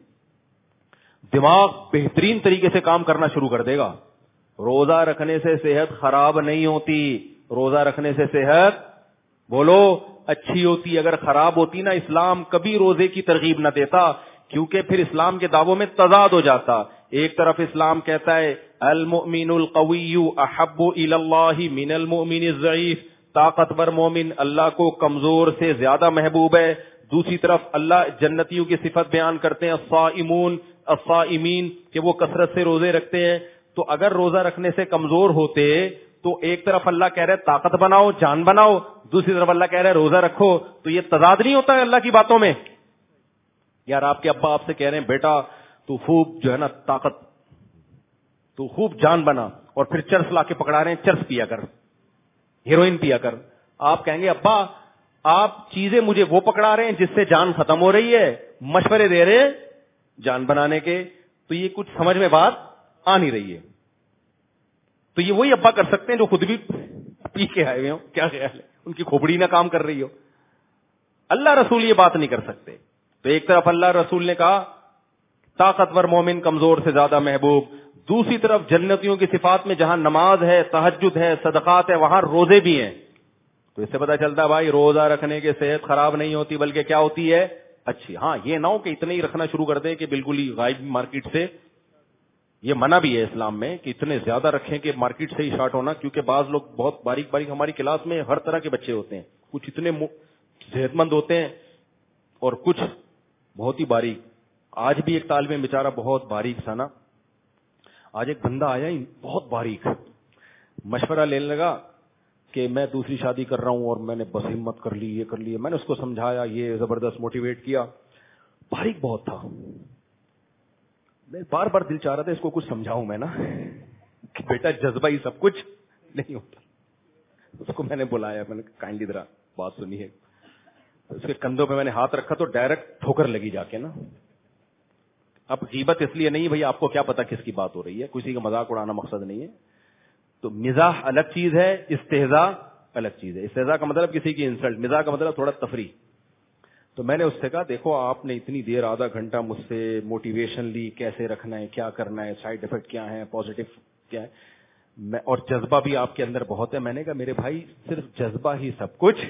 دماغ بہترین طریقے سے کام کرنا شروع کر دے گا. روزہ رکھنے سے صحت خراب نہیں ہوتی, روزہ رکھنے سے صحت بولو اچھی ہوتی. اگر خراب ہوتی نا, اسلام کبھی روزے کی ترغیب نہ دیتا, کیونکہ پھر اسلام کے دعووں میں تضاد ہو جاتا. ایک طرف اسلام کہتا ہے المؤمن القوی احب الی اللہ من المؤمن الضعیف, طاقتور مومن اللہ کو کمزور سے زیادہ محبوب ہے. دوسری طرف اللہ جنتیوں کی صفت بیان کرتے ہیں الصائمون الصائمین, کہ وہ کثرت سے روزے رکھتے ہیں. تو اگر روزہ رکھنے سے کمزور ہوتے تو ایک طرف اللہ کہہ رہے طاقت بناؤ, جان بناؤ, دوسری طرف اللہ کہہ رہے روزہ رکھو. تو یہ تضاد نہیں ہوتا ہے اللہ کی باتوں میں؟ یار آپ کے ابا آپ سے کہہ رہے ہیں بیٹا تو خوب جو ہے نا طاقت, تو خوب جان بنا, اور پھر چرس لا کے پکڑا رہے ہیں چرس پیا کر, ہیروئن پیا کر. آپ کہیں گے ابا آپ چیزیں مجھے وہ پکڑا رہے ہیں جس سے جان ختم ہو رہی ہے, مشورے دے رہے ہیں جان بنانے کے. تو یہ کچھ سمجھ میں بات آ نہیں رہی ہے. تو یہ وہی ابا کر سکتے ہیں جو خود بھی پی کے آئے ہوئے ہوں. کیا خیال ہے, ان کی کھوپڑی نہ کام کر رہی ہو. اللہ رسول یہ بات نہیں کر سکتے. تو ایک طرف اللہ رسول نے کہا طاقتور مومن کمزور سے زیادہ محبوب, دوسری طرف جنتیوں کی صفات میں جہاں نماز ہے, تہجد ہے, صدقات ہے, وہاں روزے بھی ہیں. تو اس سے پتا چلتا ہے بھائی روزہ رکھنے کے صحت خراب نہیں ہوتی بلکہ کیا ہوتی ہے, اچھی. ہاں یہ نہ ہو کہ اتنے ہی رکھنا شروع کر دے کہ بالکل ہی غائب مارکیٹ سے. یہ منع بھی ہے اسلام میں کہ اتنے زیادہ رکھیں کہ مارکیٹ سے ہی شارٹ ہونا, کیونکہ بعض لوگ بہت باریک باریک, ہماری کلاس میں ہر طرح کے بچے ہوتے ہیں, کچھ اتنے صحت مند ہوتے ہیں اور کچھ بہت ہی باریک. آج بھی ایک طالب علم بیچارہ بہت باریک تھا نا, آج ایک بندہ آیا ہی بہت باریک, مشورہ لینے لگا کہ میں دوسری شادی کر رہا ہوں اور میں نے بس ہمت کر لی, یہ کر لی. میں نے اس کو سمجھایا, یہ زبردست موٹیویٹ کیا. باریک بہت تھا. میں بار بار دل چاہ رہا تھا اس کو کچھ سمجھاؤں میں نا کہ بیٹا جذبہ ہی سب کچھ نہیں ہوتا. اس کو میں نے بلایا, میں نے کائنڈلی ذرا بات سنی ہے. اس کے کندھوں پہ میں نے ہاتھ رکھا تو ڈائریکٹ ٹھوکر لگی جا کے نا. اب غیبت اس لیے نہیں بھائی, آپ کو کیا پتا کس کی بات ہو رہی ہے, کسی کا مذاق اڑانا مقصد نہیں ہے. تو مزاح الگ چیز ہے, استہزاء الگ چیز ہے. استہزاء کا مطلب کسی کی انسلٹ, مزاح کا مطلب تھوڑا تفریح. تو میں نے اس سے کہا دیکھو آپ نے اتنی دیر آدھا گھنٹہ مجھ سے موٹیویشن لی, کیسے رکھنا ہے, کیا کرنا ہے, سائیڈ افیکٹ کیا ہے, پازیٹو کیا ہے, میں اور جذبہ بھی آپ کے اندر بہت ہے. میں نے کہا میرے بھائی صرف جذبہ ہی سب کچھ.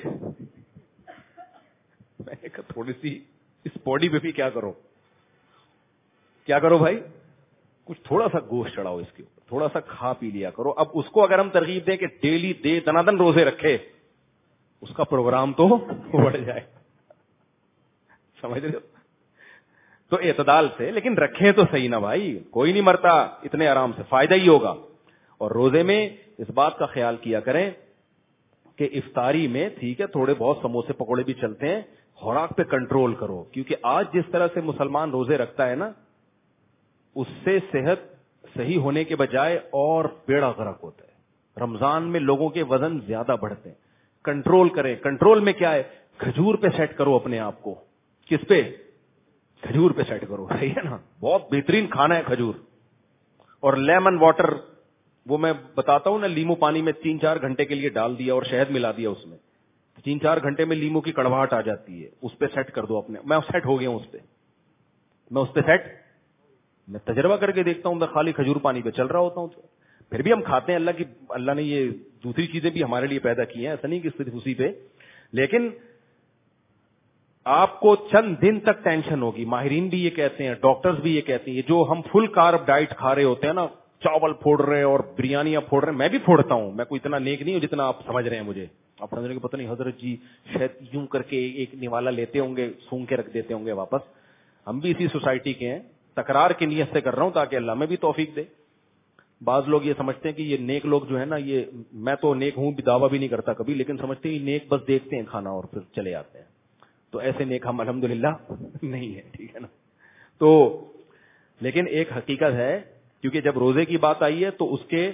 میں نے کہا تھوڑی سی اس باڈی پہ بھی کیا کرو, کیا کرو بھائی, کچھ تھوڑا سا گوشت چڑھاؤ اس کے اوپر, تھوڑا سا کھا پی لیا کرو. اب اس کو اگر ہم ترغیب دیں کہ ڈیلی دے دنادن روزے رکھے, اس کا پروگرام تو بڑھ جائے. سمجھ رہے ہو؟ تو اعتدال سے, لیکن رکھیں تو صحیح نا بھائی, کوئی نہیں مرتا اتنے آرام سے, فائدہ ہی ہوگا. اور روزے میں اس بات کا خیال کیا کریں کہ افطاری میں ٹھیک ہے تھوڑے بہت سموسے پکوڑے بھی چلتے ہیں, خوراک پہ کنٹرول کرو. کیونکہ آج جس طرح سے مسلمان روزے رکھتا ہے نا, اس سے صحت صحیح ہونے کے بجائے اور بیڑا غرق ہوتا ہے. رمضان میں لوگوں کے وزن زیادہ بڑھتے ہیں. کنٹرول کریں. کنٹرول میں کیا ہے, کھجور پہ سیٹ کرو اپنے آپ کو. کس پہ؟ کھجور پہ سیٹ کرو. صحیح ہے نا, بہت بہترین کھانا ہے کھجور. اور لیمن واٹر, وہ میں بتاتا ہوں نا, لیمو پانی میں تین چار گھنٹے کے لیے ڈال دیا اور شہد ملا دیا اس میں, تین چار گھنٹے میں لیمو کی کڑواہٹ آ جاتی ہے. اس پہ سیٹ کر دو اپنے. میں سیٹ ہو گیا ہوں اس پہ, میں اس پہ سیٹ, میں تجربہ کر کے دیکھتا ہوں, میں خالی کھجور پانی پہ چل رہا ہوتا ہوں. تو پھر بھی ہم کھاتے ہیں, اللہ کی اللہ نے یہ دوسری چیزیں بھی ہمارے لیے پیدا کی ہیں, ایسا نہیں کہ صرف اسی پہ. لیکن آپ کو چند دن تک ٹینشن ہوگی. ماہرین بھی یہ کہتے ہیں, ڈاکٹرز بھی یہ کہتے ہیں, جو ہم فل کارب ڈائٹ کھا رہے ہوتے ہیں نا, چاول پھوڑ رہے ہیں اور بریانیاں پھوڑ رہے ہیں, میں بھی پھوڑتا ہوں, میں کوئی اتنا نیک نہیں ہوں جتنا آپ سمجھ رہے ہیں مجھے. آپ سمجھ رہے ہیں کہ پتہ نہیں حضرت جی شاید یوں کر کے ایک نوالا لیتے ہوں گے, سونگ کے رکھ دیتے ہوں گے واپس. ہم بھی اسی سوسائٹی کے ہیں, تکرار کی نیت سے کر رہا ہوں تاکہ اللہ میں بھی توفیق دے. بعض لوگ یہ سمجھتے ہیں کہ یہ نیک لوگ جو ہے نا, یہ میں تو نیک ہوں, دعویٰ بھی نہیں کرتا کبھی, لیکن سمجھتے ہیں نیک بس دیکھتے ہیں کھانا اور پھر چلے آتے ہیں. تو ایسے نیک ہم الحمدللہ نہیں ہے, ٹھیک ہے نا. تو لیکن ایک حقیقت ہے, کیونکہ جب روزے کی بات آئی ہے تو اس کے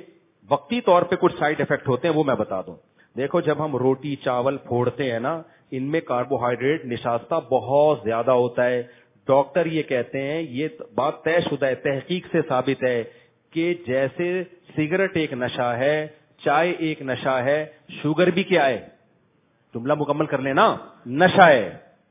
وقتی طور پہ کچھ سائڈ افیکٹ ہوتے ہیں وہ میں بتا دوں. دیکھو جب ہم روٹی چاول پھوڑتے ہیں نا, ان میں کاربوہائیڈریٹ نشاستہ بہت زیادہ ہوتا ہے. ڈاکٹر یہ کہتے ہیں, یہ بات طے شدہ ہے, تحقیق سے ثابت ہے کہ جیسے سگریٹ ایک نشہ ہے, چائے ایک نشہ ہے, شوگر بھی کیا ہے, جملہ مکمل کر لینا, نشہ ہے.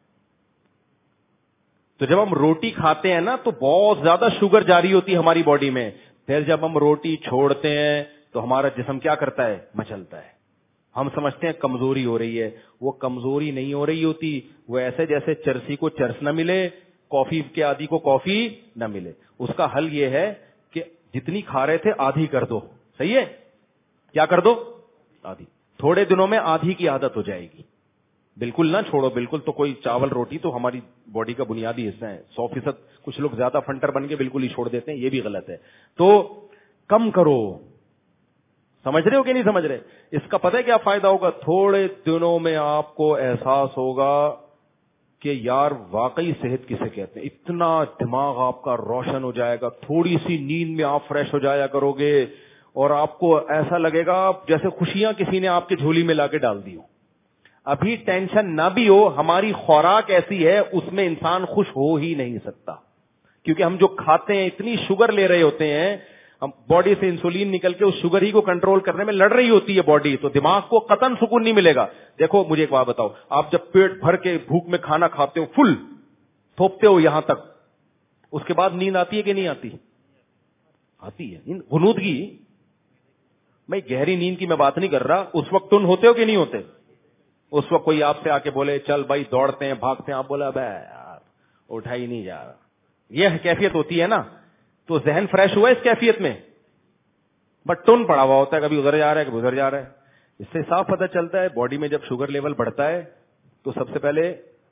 تو جب ہم روٹی کھاتے ہیں نا تو بہت زیادہ شوگر جاری ہوتی ہے ہماری باڈی میں. پھر جب ہم روٹی چھوڑتے ہیں تو ہمارا جسم کیا کرتا ہے, مچلتا ہے. ہم سمجھتے ہیں کمزوری ہو رہی ہے, وہ کمزوری نہیں ہو رہی ہوتی, وہ ایسے جیسے چرسی کو چرس نہ ملے, کافی کے عادی کو کافی نہ ملے. اس کا حل یہ ہے کہ جتنی کھا رہے تھے آدھی کر دو. صحیح ہے, کیا کر دو, آدھی. تھوڑے دنوں میں آدھی کی عادت ہو جائے گی. بالکل نہ چھوڑو, بالکل تو کوئی چاول روٹی تو ہماری باڈی کا بنیادی حصہ ہے. سو فیصد کچھ لوگ زیادہ فنٹر بن کے بالکل ہی چھوڑ دیتے ہیں, یہ بھی غلط ہے. تو کم کرو. سمجھ رہے ہو کہ نہیں سمجھ رہے؟ اس کا پتہ ہے کیا فائدہ ہوگا؟ تھوڑے دنوں میں آپ کو احساس ہوگا کہ یار واقعی صحت کسے کہتے ہیں. اتنا دماغ آپ کا روشن ہو جائے گا, تھوڑی سی نیند میں آپ فریش ہو جایا کرو گے, اور آپ کو ایسا لگے گا جیسے خوشیاں کسی نے آپ کی جھولی میں لا کے ڈال دی ہو. ابھی ٹینشن نہ بھی ہو, ہماری خوراک ایسی ہے اس میں انسان خوش ہو ہی نہیں سکتا, کیونکہ ہم جو کھاتے ہیں اتنی شوگر لے رہے ہوتے ہیں, ہم باڈی سے انسولین نکل کے اس شوگر ہی کو کنٹرول کرنے میں لڑ رہی ہوتی ہے باڈی, تو دماغ کو قطعاً سکون نہیں ملے گا. دیکھو مجھے ایک بات بتاؤ, آپ جب پیٹ بھر کے بھوک میں کھانا کھاتے ہو, فل تھوپتے ہو یہاں تک, اس کے بعد نیند آتی ہے کہ نہیں آتی؟ آتی ہے. غنودگی, میں گہری نیند کی میں بات نہیں کر رہا, اس وقت تن ہوتے ہو کہ نہیں ہوتے؟ اس وقت کوئی آپ سے آ کے بولے چل بھائی دوڑتے ہیں بھاگتے ہیں, آپ بولا بھائی یار اٹھا ہی نہیں جا رہا, یہ کیفیت ہوتی ہے نا. تو ذہن فریش ہوا اس کیفیت میں, بٹ ٹون پڑا ہوا ہوتا ہے, کبھی ادھر جا رہا ہے کبھی ادھر جا رہا ہے. اس سے صاف پتہ چلتا ہے باڈی میں جب شوگر لیول بڑھتا ہے تو سب سے پہلے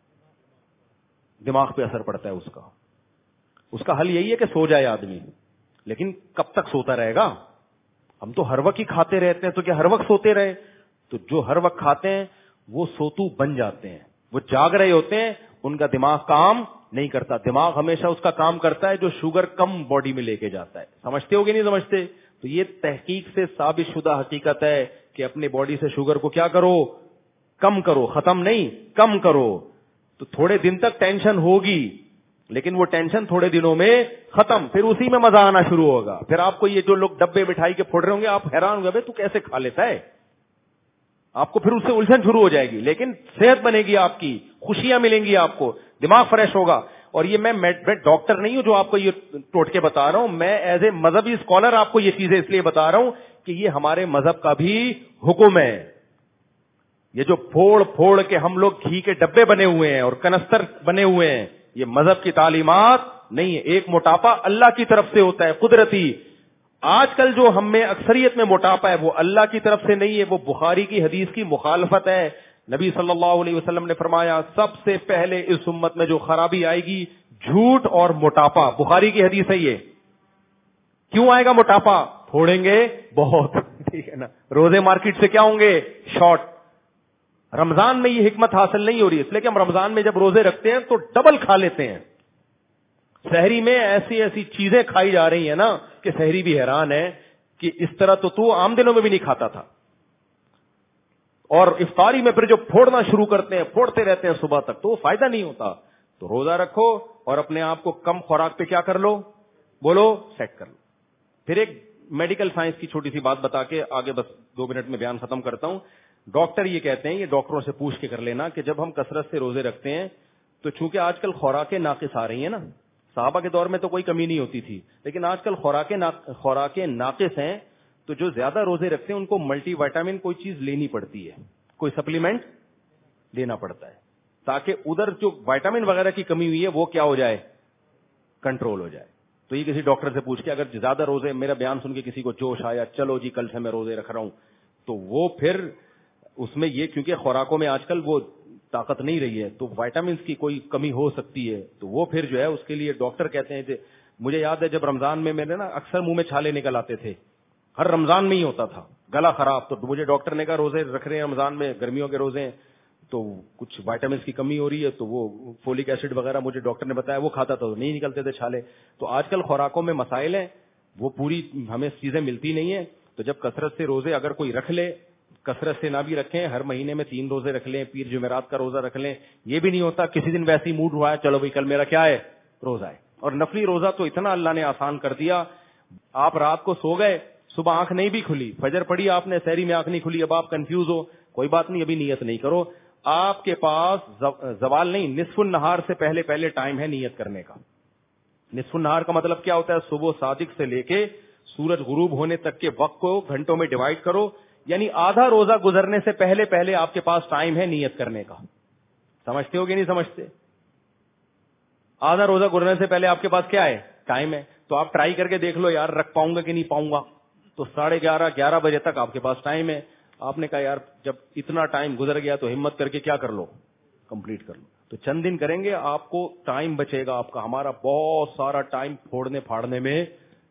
دماغ پہ اثر پڑتا ہے اس کا. اس کا حل یہی ہے کہ سو جائے آدمی, لیکن کب تک سوتا رہے گا؟ ہم تو ہر وقت ہی کھاتے رہتے ہیں, تو کیا ہر وقت سوتے رہے؟ تو جو ہر وقت کھاتے ہیں وہ سوتو بن جاتے ہیں, وہ جاگ رہے ہوتے ہیں, ان کا دماغ کام نہیں کرتا. دماغ ہمیشہ اس کا کام کرتا ہے جو شوگر کم باڈی میں لے کے جاتا ہے. سمجھتے ہو کہ نہیں سمجھتے؟ تو یہ تحقیق سے ثابت شدہ حقیقت ہے کہ اپنے باڈی سے شوگر کو کیا کرو, کم کرو, ختم نہیں کم کرو. تو تھوڑے دن تک ٹینشن ہوگی, لیکن وہ ٹینشن تھوڑے دنوں میں ختم, پھر اسی میں مزہ آنا شروع ہوگا. پھر آپ کو یہ جو لوگ ڈبے مٹھائی کے پھوڑ رہے ہوں گے, آپ حیران ہوں گے بھائی تو کیسے کھا لیتا ہے, آپ کو پھر اس سے الجھن شروع ہو جائے گی. لیکن صحت بنے گی آپ کی, خوشیاں ملیں گی آپ کو, دماغ فریش ہوگا. اور یہ میں ڈاکٹر نہیں ہوں جو آپ کو یہ ٹوٹکے بتا رہا ہوں, میں ایز اے مذہبی اسکالر آپ کو یہ چیزیں اس لیے بتا رہا ہوں کہ یہ ہمارے مذہب کا بھی حکم ہے. یہ جو پھوڑ پھوڑ کے ہم لوگ گھی کے ڈبے بنے ہوئے ہیں اور کنستر بنے ہوئے ہیں, یہ مذہب کی تعلیمات نہیں ہے. ایک موٹاپا اللہ کی طرف سے ہوتا ہے, قدرتی. آج کل جو ہم میں اکثریت میں موٹاپا ہے وہ اللہ کی طرف سے نہیں ہے, وہ بخاری کی حدیث کی مخالفت ہے. نبی صلی اللہ علیہ وسلم نے فرمایا سب سے پہلے اس امت میں جو خرابی آئے گی جھوٹ اور موٹاپا. بخاری کی حدیث ہے یہ. کیوں آئے گا موٹاپا؟ پھوڑیں گے بہت, ٹھیک ہے نا. روزے مارکیٹ سے کیا ہوں گے؟ شارٹ. رمضان میں یہ حکمت حاصل نہیں ہو رہی, اس لیے کہ ہم رمضان میں جب روزے رکھتے ہیں تو ڈبل کھا لیتے ہیں. سحری میں ایسی ایسی چیزیں کھائی جا رہی ہیں نا کہ سحری بھی حیران ہے کہ اس طرح تو تو عام دنوں میں بھی نہیں کھاتا تھا. اور افطاری میں پھر جو پھوڑنا شروع کرتے ہیں, پھوڑتے رہتے ہیں صبح تک, تو وہ فائدہ نہیں ہوتا. تو روزہ رکھو اور اپنے آپ کو کم خوراک پہ کیا کر لو, بولو, سیٹ کر لو. پھر ایک میڈیکل سائنس کی چھوٹی سی بات بتا کے آگے بس دو منٹ میں بیان ختم کرتا ہوں. ڈاکٹر یہ کہتے ہیں, یہ ڈاکٹروں سے پوچھ کے کر لینا, کہ جب ہم کثرت سے روزے رکھتے ہیں تو چونکہ آج کل خوراکیں ناقص آ رہی ہیں نا, صحابہ کے دور میں تو کوئی کمی نہیں ہوتی تھی, لیکن آج کل خوراکیں خوراکیں ناقص ہیں, تو جو زیادہ روزے رکھتے ہیں ان کو ملٹی وائٹامن کوئی چیز لینی پڑتی ہے, کوئی سپلیمنٹ لینا پڑتا ہے, تاکہ ادھر جو وائٹامن وغیرہ کی کمی ہوئی ہے وہ کیا ہو جائے, کنٹرول ہو جائے. تو یہ کسی ڈاکٹر سے پوچھ کے, اگر زیادہ روزے, میرا بیان سن کے کسی کو جوش آیا, چلو جی کل سے میں روزے رکھ رہا ہوں, تو وہ پھر اس میں یہ, کیونکہ خوراکوں میں آج کل وہ طاقت نہیں رہی ہے, تو وائٹامنس کی کوئی کمی ہو سکتی ہے, تو وہ پھر جو ہے اس کے لیے ڈاکٹر کہتے ہیں. مجھے یاد ہے جب رمضان میں میرے نا اکثر منہ میں چھالے نکل آتے تھے, ہر رمضان میں ہی ہوتا تھا, گلا خراب. تو مجھے ڈاکٹر نے کہا روزے رکھ رہے ہیں رمضان میں, گرمیوں کے روزے ہیں, تو کچھ وائٹامنس کی کمی ہو رہی ہے, تو وہ فولک ایسڈ وغیرہ مجھے ڈاکٹر نے بتایا, وہ کھاتا تھا تو نہیں نکلتے تھے چھالے. تو آج کل خوراکوں میں مسائل ہیں, وہ پوری ہمیں چیزیں ملتی نہیں ہیں. تو جب کثرت سے روزے اگر کوئی رکھ لے, کثرت سے نہ بھی رکھیں, ہر مہینے میں تین روزے رکھ لیں, پیر جمعرات کا روزہ رکھ لیں, یہ بھی نہیں ہوتا کسی دن ویسے ہی موڈ ہوا ہے چلو بھائی کل میرا کیا ہے روزہ ہے. اور نفلی روزہ تو اتنا اللہ نے آسان کر دیا, آپ رات کو سو گئے, صبح آنکھ نہیں بھی کھلی, فجر پڑی آپ نے, سحری میں آنکھ نہیں کھلی, اب آپ کنفیوز ہو, کوئی بات نہیں, ابھی نیت نہیں کرو, آپ کے پاس زوال نہیں, نصف النہار سے پہلے پہلے ٹائم ہے نیت کرنے کا. نصف النہار کا مطلب کیا ہوتا ہے؟ صبح صادق سے لے کے سورج غروب ہونے تک کے وقت کو گھنٹوں میں ڈیوائڈ کرو, یعنی آدھا روزہ گزرنے سے پہلے پہلے آپ کے پاس ٹائم ہے نیت کرنے کا. سمجھتے ہو کہ نہیں سمجھتے؟ آدھا روزہ گزرنے سے پہلے آپ کے پاس کیا ہے؟ ٹائم ہے. تو آپ ٹرائی کر کے دیکھ لو یار رکھ پاؤں گا کہ نہیں پاؤں گا. تو ساڑھے گیارہ گیارہ بجے تک آپ کے پاس ٹائم ہے. آپ نے کہا یار جب اتنا ٹائم گزر گیا تو ہمت کر کے کیا کر لو, کمپلیٹ کر لو. تو چند دن کریں گے, آپ کو ٹائم بچے گا آپ کا. ہمارا بہت سارا ٹائم پھوڑنے پھاڑنے میں.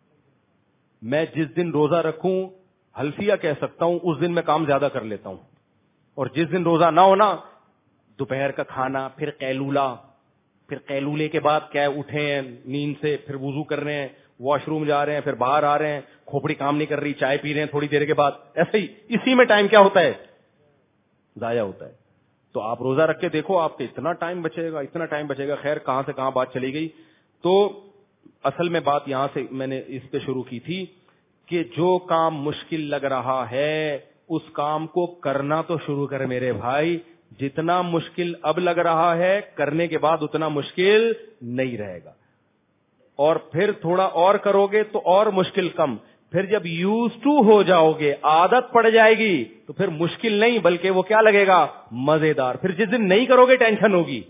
میں جس دن روزہ رکھوں حلفیہ کہہ سکتا ہوں اس دن میں کام زیادہ کر لیتا ہوں, اور جس دن روزہ نہ ہونا دوپہر کا کھانا, پھر قیلولہ, پھر قیلولے کے بعد کیا اٹھے ہیں نیند سے, پھر وضو کر رہے ہیں, واش روم جا رہے ہیں, پھر باہر آ رہے ہیں, کھوپڑی کام نہیں کر رہی, چائے پی رہے ہیں تھوڑی دیر کے بعد, ایسے ہی اسی میں ٹائم کیا ہوتا ہے, ضائع ہوتا ہے. تو آپ روزہ رکھ کے دیکھو آپ کے اتنا ٹائم بچے گا, اتنا ٹائم بچے گا. خیر کہاں سے کہاں بات چلی گئی. تو اصل میں بات یہاں سے میں نے اس پہ شروع کی تھی کہ جو کام مشکل لگ رہا ہے اس کام کو کرنا تو شروع کر میرے بھائی. جتنا مشکل اب لگ رہا ہے کرنے کے بعد اتنا مشکل نہیں رہے گا, اور پھر تھوڑا اور کرو گے تو اور مشکل کم. پھر جب یوز ٹو ہو جاؤ گے, عادت پڑ جائے گی, تو پھر مشکل نہیں بلکہ وہ کیا لگے گا, مزیدار. پھر جس دن نہیں کرو گے ٹینشن ہوگی.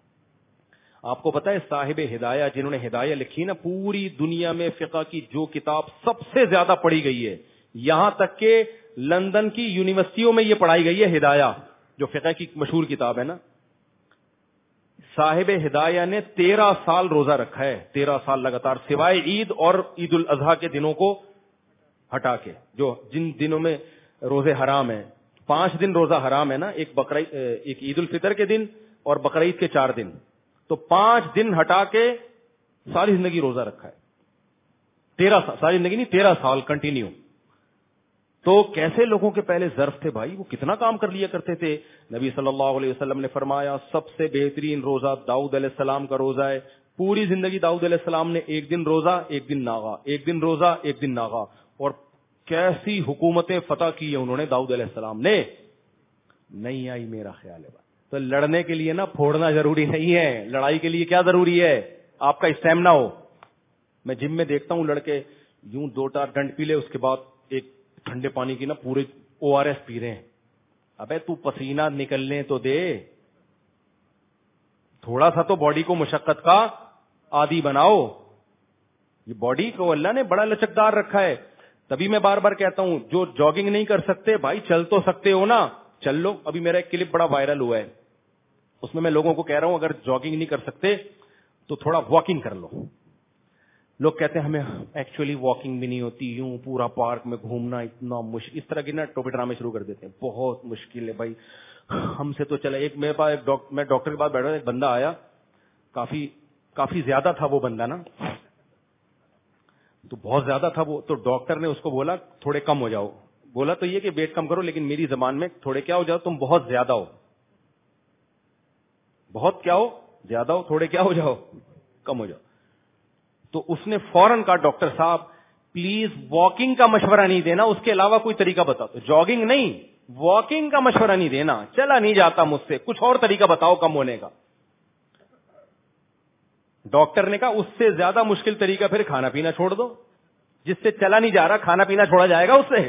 آپ کو پتا ہے صاحب ہدایہ جنہوں نے ہدایہ لکھی نا, پوری دنیا میں فقہ کی جو کتاب سب سے زیادہ پڑھی گئی ہے, یہاں تک کہ لندن کی یونیورسٹیوں میں یہ پڑھائی گئی ہے ہدایہ, جو فقہ کی مشہور کتاب ہے نا. صاحب ہدایہ نے تیرہ سال روزہ رکھا ہے, تیرہ سال لگاتار, سوائے عید اور عید الاضحیٰ کے دنوں کو ہٹا کے, جو جن دنوں میں روزے حرام ہیں. پانچ دن روزہ حرام ہے نا, ایک بقرعید, ایک عید الفطر کے دن اور بقرعید کے چار دن, تو پانچ دن ہٹا کے ساری زندگی روزہ رکھا ہے. تیرہ سال, ساری زندگی نہیں, تیرہ سال کنٹینیو. تو کیسے لوگوں کے پہلے ظرف تھے بھائی, وہ کتنا کام کر لیا کرتے تھے. نبی صلی اللہ علیہ وسلم نے فرمایا سب سے بہترین روزہ داؤد علیہ السلام کا روزہ ہے. پوری زندگی داؤد علیہ السلام نے ایک دن روزہ ایک دن ناغا, ایک دن روزہ ایک دن ناغا. اور کیسی حکومتیں فتح کی ہیں انہوں نے داؤد علیہ السلام نے. نہیں آئی میرا خیال ہے. تو لڑنے کے لیے نا پھوڑنا ضروری نہیں ہے, لڑائی کے لیے کیا ضروری ہے, آپ کا اسٹیمنا ہو. میں جم میں دیکھتا ہوں لڑکے یوں دو چار ڈنڈ پی لے, اس کے بعد ایک ٹھنڈے پانی کی نا پورے او آر ایس پی رہے ہیں. ابے تو پسینہ نکلنے تو دے, تھوڑا سا تو باڈی کو مشقت کا عادی بناؤ. یہ باڈی کو اللہ نے بڑا لچکدار رکھا ہے. تبھی میں بار بار کہتا ہوں جو جاگنگ نہیں کر سکتے بھائی چل تو سکتے ہو نا, چل لو. ابھی میرا ایک کلپ بڑا وائرل ہوا ہے, اس میں میں لوگوں کو کہہ رہا ہوں اگر جاگنگ نہیں کر سکتے تو تھوڑا واکنگ کر لو. لوگ کہتے ہیں ہمیں ایکچولی واکنگ بھی نہیں ہوتی, یوں پورا پارک میں گھومنا اتنا مشکل, اس طرح کی نا ٹوپے ڈرامے شروع کر دیتے ہیں. بہت مشکل ہے بھائی, ہم سے تو چلا. ایک میرے پاس ایک ڈاکٹر, میں ڈاکٹر کے پاس بیٹھا, ایک بندہ آیا, کافی کافی زیادہ تھا وہ بندہ نا, تو بہت زیادہ تھا وہ. تو ڈاکٹر نے اس کو بولا تھوڑے کم ہو جاؤ. بولا تو یہ کہ ویٹ کم کرو, لیکن میری زبان میں تھوڑے کیا ہو جاؤ, تم بہت زیادہ ہو. بہت کیا ہو, زیادہ ہو, تھوڑے کیا ہو جاؤ, کم ہو جاؤ. تو اس نے فوراً کہا ڈاکٹر صاحب پلیز واکنگ کا مشورہ نہیں دینا, اس کے علاوہ کوئی طریقہ بتاؤ. تو جاگنگ نہیں, واکنگ کا مشورہ نہیں دینا, چلا نہیں جاتا مجھ سے, کچھ اور طریقہ بتاؤ کم ہونے کا. ڈاکٹر نے کہا اس سے زیادہ مشکل طریقہ پھر کھانا پینا چھوڑ دو. جس سے چلا نہیں جا رہا کھانا پینا چھوڑا جائے گا اس سے.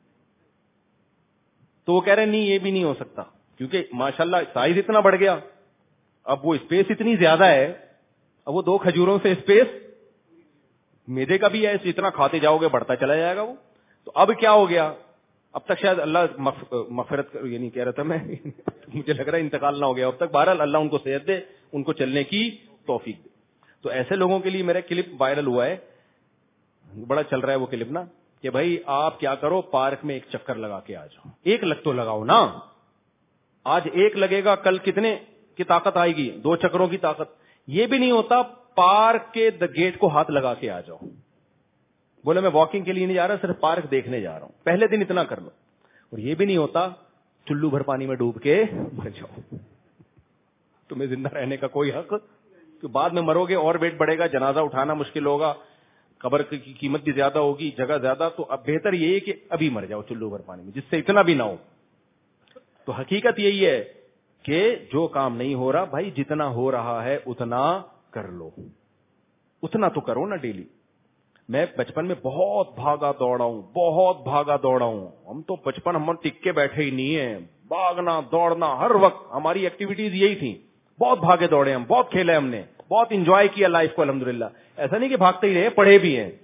تو وہ کہہ رہے نہیں یہ بھی نہیں ہو سکتا, کیونکہ ماشاءاللہ سائز اتنا بڑھ گیا, اب وہ اسپیس اتنی زیادہ ہے, اب وہ دو کھجوروں سے اسپیس میدے کا بھی ہے, اتنا کھاتے جاؤ گے بڑھتا چلا جائے گا وہ. تو اب کیا ہو گیا, اب تک شاید اللہ مغفرت, یہ نہیں کہہ رہا تھا میں, مجھے لگ رہا ہے انتقال نہ ہو گیا اب تک. بہرحال اللہ ان کو صحت دے, ان کو چلنے کی توفیق دے. تو ایسے لوگوں کے لیے میرا کلپ وائرل ہوا ہے, بڑا چل رہا ہے وہ کلپ نا, کہ بھائی آپ کیا کرو پارک میں ایک چکر لگا کے آ جاؤ. ایک لگ تو لگاؤ نا, آج ایک لگے گا کل کتنے کی طاقت آئے گی, دو چکروں کی طاقت. یہ بھی نہیں ہوتا, پارک کے دا گیٹ کو ہاتھ لگا کے آ جاؤ. بولے میں واکنگ کے لیے نہیں جا رہا, صرف پارک دیکھنے جا رہا ہوں. پہلے دن اتنا کر لو. اور یہ بھی نہیں ہوتا چلو بھر پانی میں ڈوب کے مر جاؤ, تمہیں زندہ رہنے کا کوئی حق, تو بعد میں مرو گے اور ویٹ بڑھے گا, جنازہ اٹھانا مشکل ہوگا, قبر کی قیمت بھی زیادہ ہوگی, جگہ زیادہ. تو اب بہتر یہ ہے کہ ابھی مر جاؤ چلو بھر پانی میں, جس سے اتنا بھی نہ ہو. تو حقیقت یہی ہے کہ جو کام نہیں ہو رہا بھائی, جتنا ہو رہا ہے اتنا کر لو, اتنا تو کرو نا ڈیلی. میں بچپن میں بہت بھاگا دوڑا ہوں, بہت بھاگا دوڑا ہوں. ہم تو بچپن ہم ٹک کے بیٹھے ہی نہیں ہیں, بھاگنا دوڑنا ہر وقت ہماری ایکٹیویٹیز یہی تھی. بہت بھاگے دوڑے ہم, بہت کھیلے ہم نے, بہت انجوائے کیا لائف کو الحمدللہ. ایسا نہیں کہ بھاگتے ہی رہے, پڑھے بھی ہیں.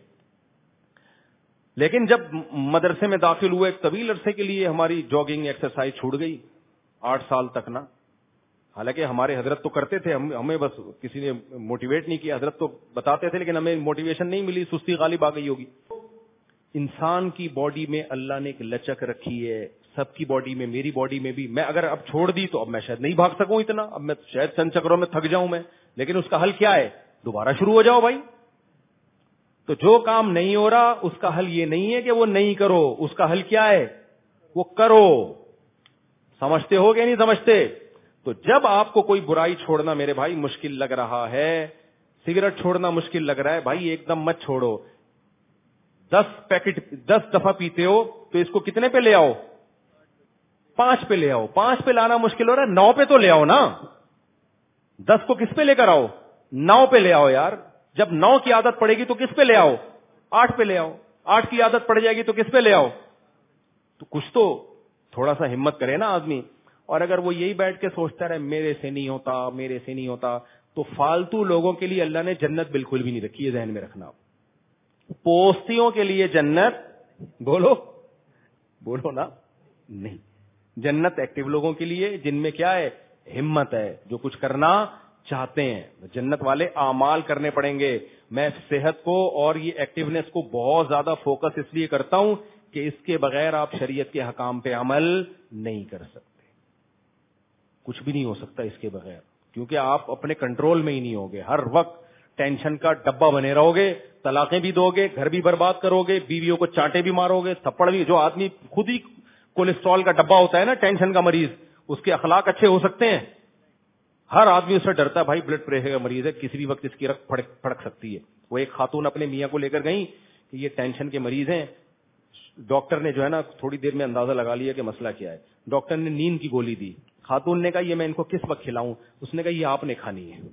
لیکن جب مدرسے میں داخل ہوئے ایک طویل عرصے کے لیے ہماری جاگنگ ایکسرسائز چھوٹ گئی, آٹھ سال تک نا. حالانکہ ہمارے حضرت تو کرتے تھے, ہم ہمیں بس کسی نے موٹیویٹ نہیں کیا. حضرت تو بتاتے تھے لیکن ہمیں موٹیویشن نہیں ملی, سستی غالب آ گئی ہوگی. انسان کی باڈی میں اللہ نے ایک لچک رکھی ہے, سب کی باڈی میں, میری باڈی میں بھی. میں اگر اب چھوڑ دی تو اب میں شاید نہیں بھاگ سکوں اتنا, اب میں شاید چند چکروں میں تھک جاؤں میں. لیکن اس کا حل کیا ہے؟ دوبارہ شروع ہو جاؤ بھائی. تو جو کام نہیں ہو رہا اس کا حل یہ نہیں ہے کہ وہ نہیں کرو, اس کا حل کیا ہے؟ وہ کرو. سمجھتے ہو کہ نہیں سمجھتے؟ تو جب آپ کو کوئی برائی چھوڑنا میرے بھائی مشکل لگ رہا ہے, سگریٹ چھوڑنا مشکل لگ رہا ہے, بھائی ایک دم مت چھوڑو. دس پیکٹ دس دفعہ پیتے ہو تو اس کو کتنے پہ لے آؤ؟ پانچ پہ لے آؤ. پانچ پہ لانا مشکل ہو رہا ہے, نو پہ تو لے آؤ نا. دس کو کس پہ لے کر آؤ؟ نو پہ لے آؤ یار. جب نو کی عادت پڑے گی تو کس پہ لے آؤ؟ آٹھ پہ لے آؤ. آٹھ کی عادت پڑ جائے گی تو کس پہ لے آؤ؟ تو کچھ تو تھوڑا سا ہمت کرے نا آدمی. اور اگر وہ یہی بیٹھ کے سوچتا رہے میرے سے نہیں ہوتا, میرے سے نہیں ہوتا, تو فالتو لوگوں کے لیے اللہ نے جنت بالکل بھی نہیں رکھی ہے, ذہن میں رکھنا. پوستیوں کے لیے جنت, بولو بولو نا, نہیں. جنت ایکٹیو لوگوں کے لیے جن میں کیا ہے؟ ہمت ہے, جو کچھ کرنا چاہتے ہیں. جنت والے اعمال کرنے پڑیں گے. میں صحت کو اور یہ ایکٹیونیس کو بہت زیادہ فوکس اس لیے کرتا ہوں کہ اس کے بغیر آپ شریعت کے حکام پہ عمل نہیں کر سکتے. کچھ بھی نہیں ہو سکتا اس کے بغیر, کیونکہ آپ اپنے کنٹرول میں ہی نہیں ہوگے. ہر وقت ٹینشن کا ڈبہ بنے رہو گے, طلاقیں بھی دو گے, گھر بھی برباد کرو گے, بیویوں کو چانٹے بھی مارو گے, تھپڑ بھی. جو آدمی خود ہی کولیسٹرول کا ڈبہ ہوتا ہے نا, ٹینشن کا مریض, اس کے اخلاق اچھے ہو سکتے ہیں؟ ہر آدمی اس سے ڈرتا ہے, بھائی بلڈ پریشر کا مریض ہے, کسی بھی وقت اس کی رگ پھڑک سکتی ہے. وہ ایک خاتون اپنے میاں کو لے کر گئی کہ یہ ٹینشن کے مریض ہیں. ڈاکٹر نے جو ہے نا تھوڑی دیر میں اندازہ لگا لیا کہ مسئلہ کیا ہے. ڈاکٹر نے نیند کی گولی دی. خاتون نے کہا یہ میں ان کو کس وقت کھلاؤں؟ اس نے کہا یہ آپ نے کھانی ہے.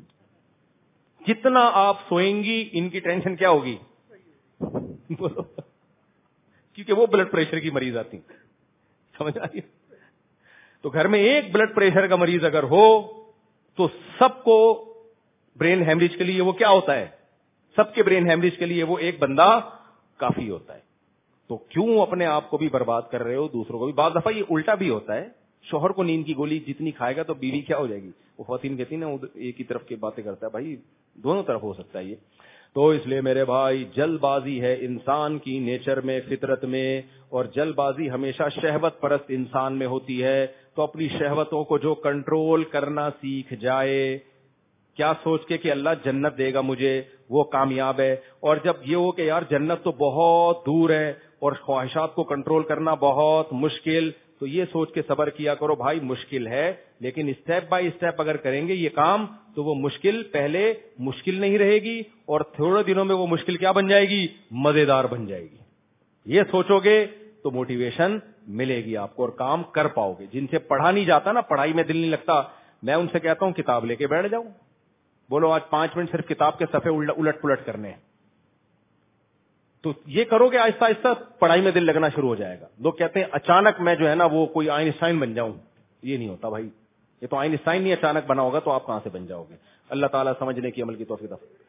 جتنا آپ سوئیں گی ان کی ٹینشن کیا ہوگی؟ بولو, کیونکہ وہ بلڈ پریشر کی مریض آتی. سمجھ آئی؟ تو گھر میں ایک بلڈ پریشر کا مریض اگر ہو تو سب کو برین ہیمریج کے لیے وہ کیا ہوتا ہے؟ سب کے برین ہیمریج کے لیے وہ ایک بندہ کافی ہوتا ہے. تو کیوں اپنے آپ کو بھی برباد کر رہے ہو, دوسروں کو بھی؟ بعض دفعہ یہ الٹا بھی ہوتا ہے, شوہر کو نیند کی گولی جتنی کھائے گا تو بیوی کیا ہو جائے گی؟ وہ خواتین کہتی نا ایک ہی طرف کی باتیں کرتا ہے. بھائی دونوں طرف ہو سکتا ہے یہ. تو اس لیے میرے بھائی جلد بازی ہے انسان کی نیچر میں, فطرت میں, اور جلد بازی ہمیشہ شہوت پرست انسان میں ہوتی ہے. تو اپنی شہوتوں کو جو کنٹرول کرنا سیکھ جائے, کیا سوچ کے کہ اللہ جنت دے گا مجھے, وہ کامیاب ہے. اور جب یہ ہو کہ یار جنت تو بہت دور ہے اور خواہشات کو کنٹرول کرنا بہت مشکل, تو یہ سوچ کے صبر کیا کرو بھائی مشکل ہے, لیکن اسٹیپ بائی اسٹیپ اگر کریں گے یہ کام تو وہ مشکل پہلے مشکل نہیں رہے گی, اور تھوڑے دنوں میں وہ مشکل کیا بن جائے گی؟ مزیدار بن جائے گی. یہ سوچو گے تو موٹیویشن ملے گی آپ کو اور کام کر پاؤ گے. جن سے پڑھا نہیں جاتا نا, پڑھائی میں دل نہیں لگتا, میں ان سے کہتا ہوں کتاب لے کے بیٹھ جاؤ. بولو آج پانچ منٹ صرف کتاب کے صفحے الٹ پلٹ کرنے ہیں, تو یہ کرو گے آہستہ آہستہ پڑھائی میں دل لگنا شروع ہو جائے گا. لوگ کہتے ہیں اچانک میں جو ہے نا وہ کوئی آئنسٹائن بن جاؤں, یہ نہیں ہوتا بھائی. یہ تو آئنسٹائن نہیں اچانک بنا ہوگا, تو آپ کہاں سے بن جاؤ گے؟ اللہ تعالیٰ سمجھنے کی عمل کی توفیق عطا فرمائے.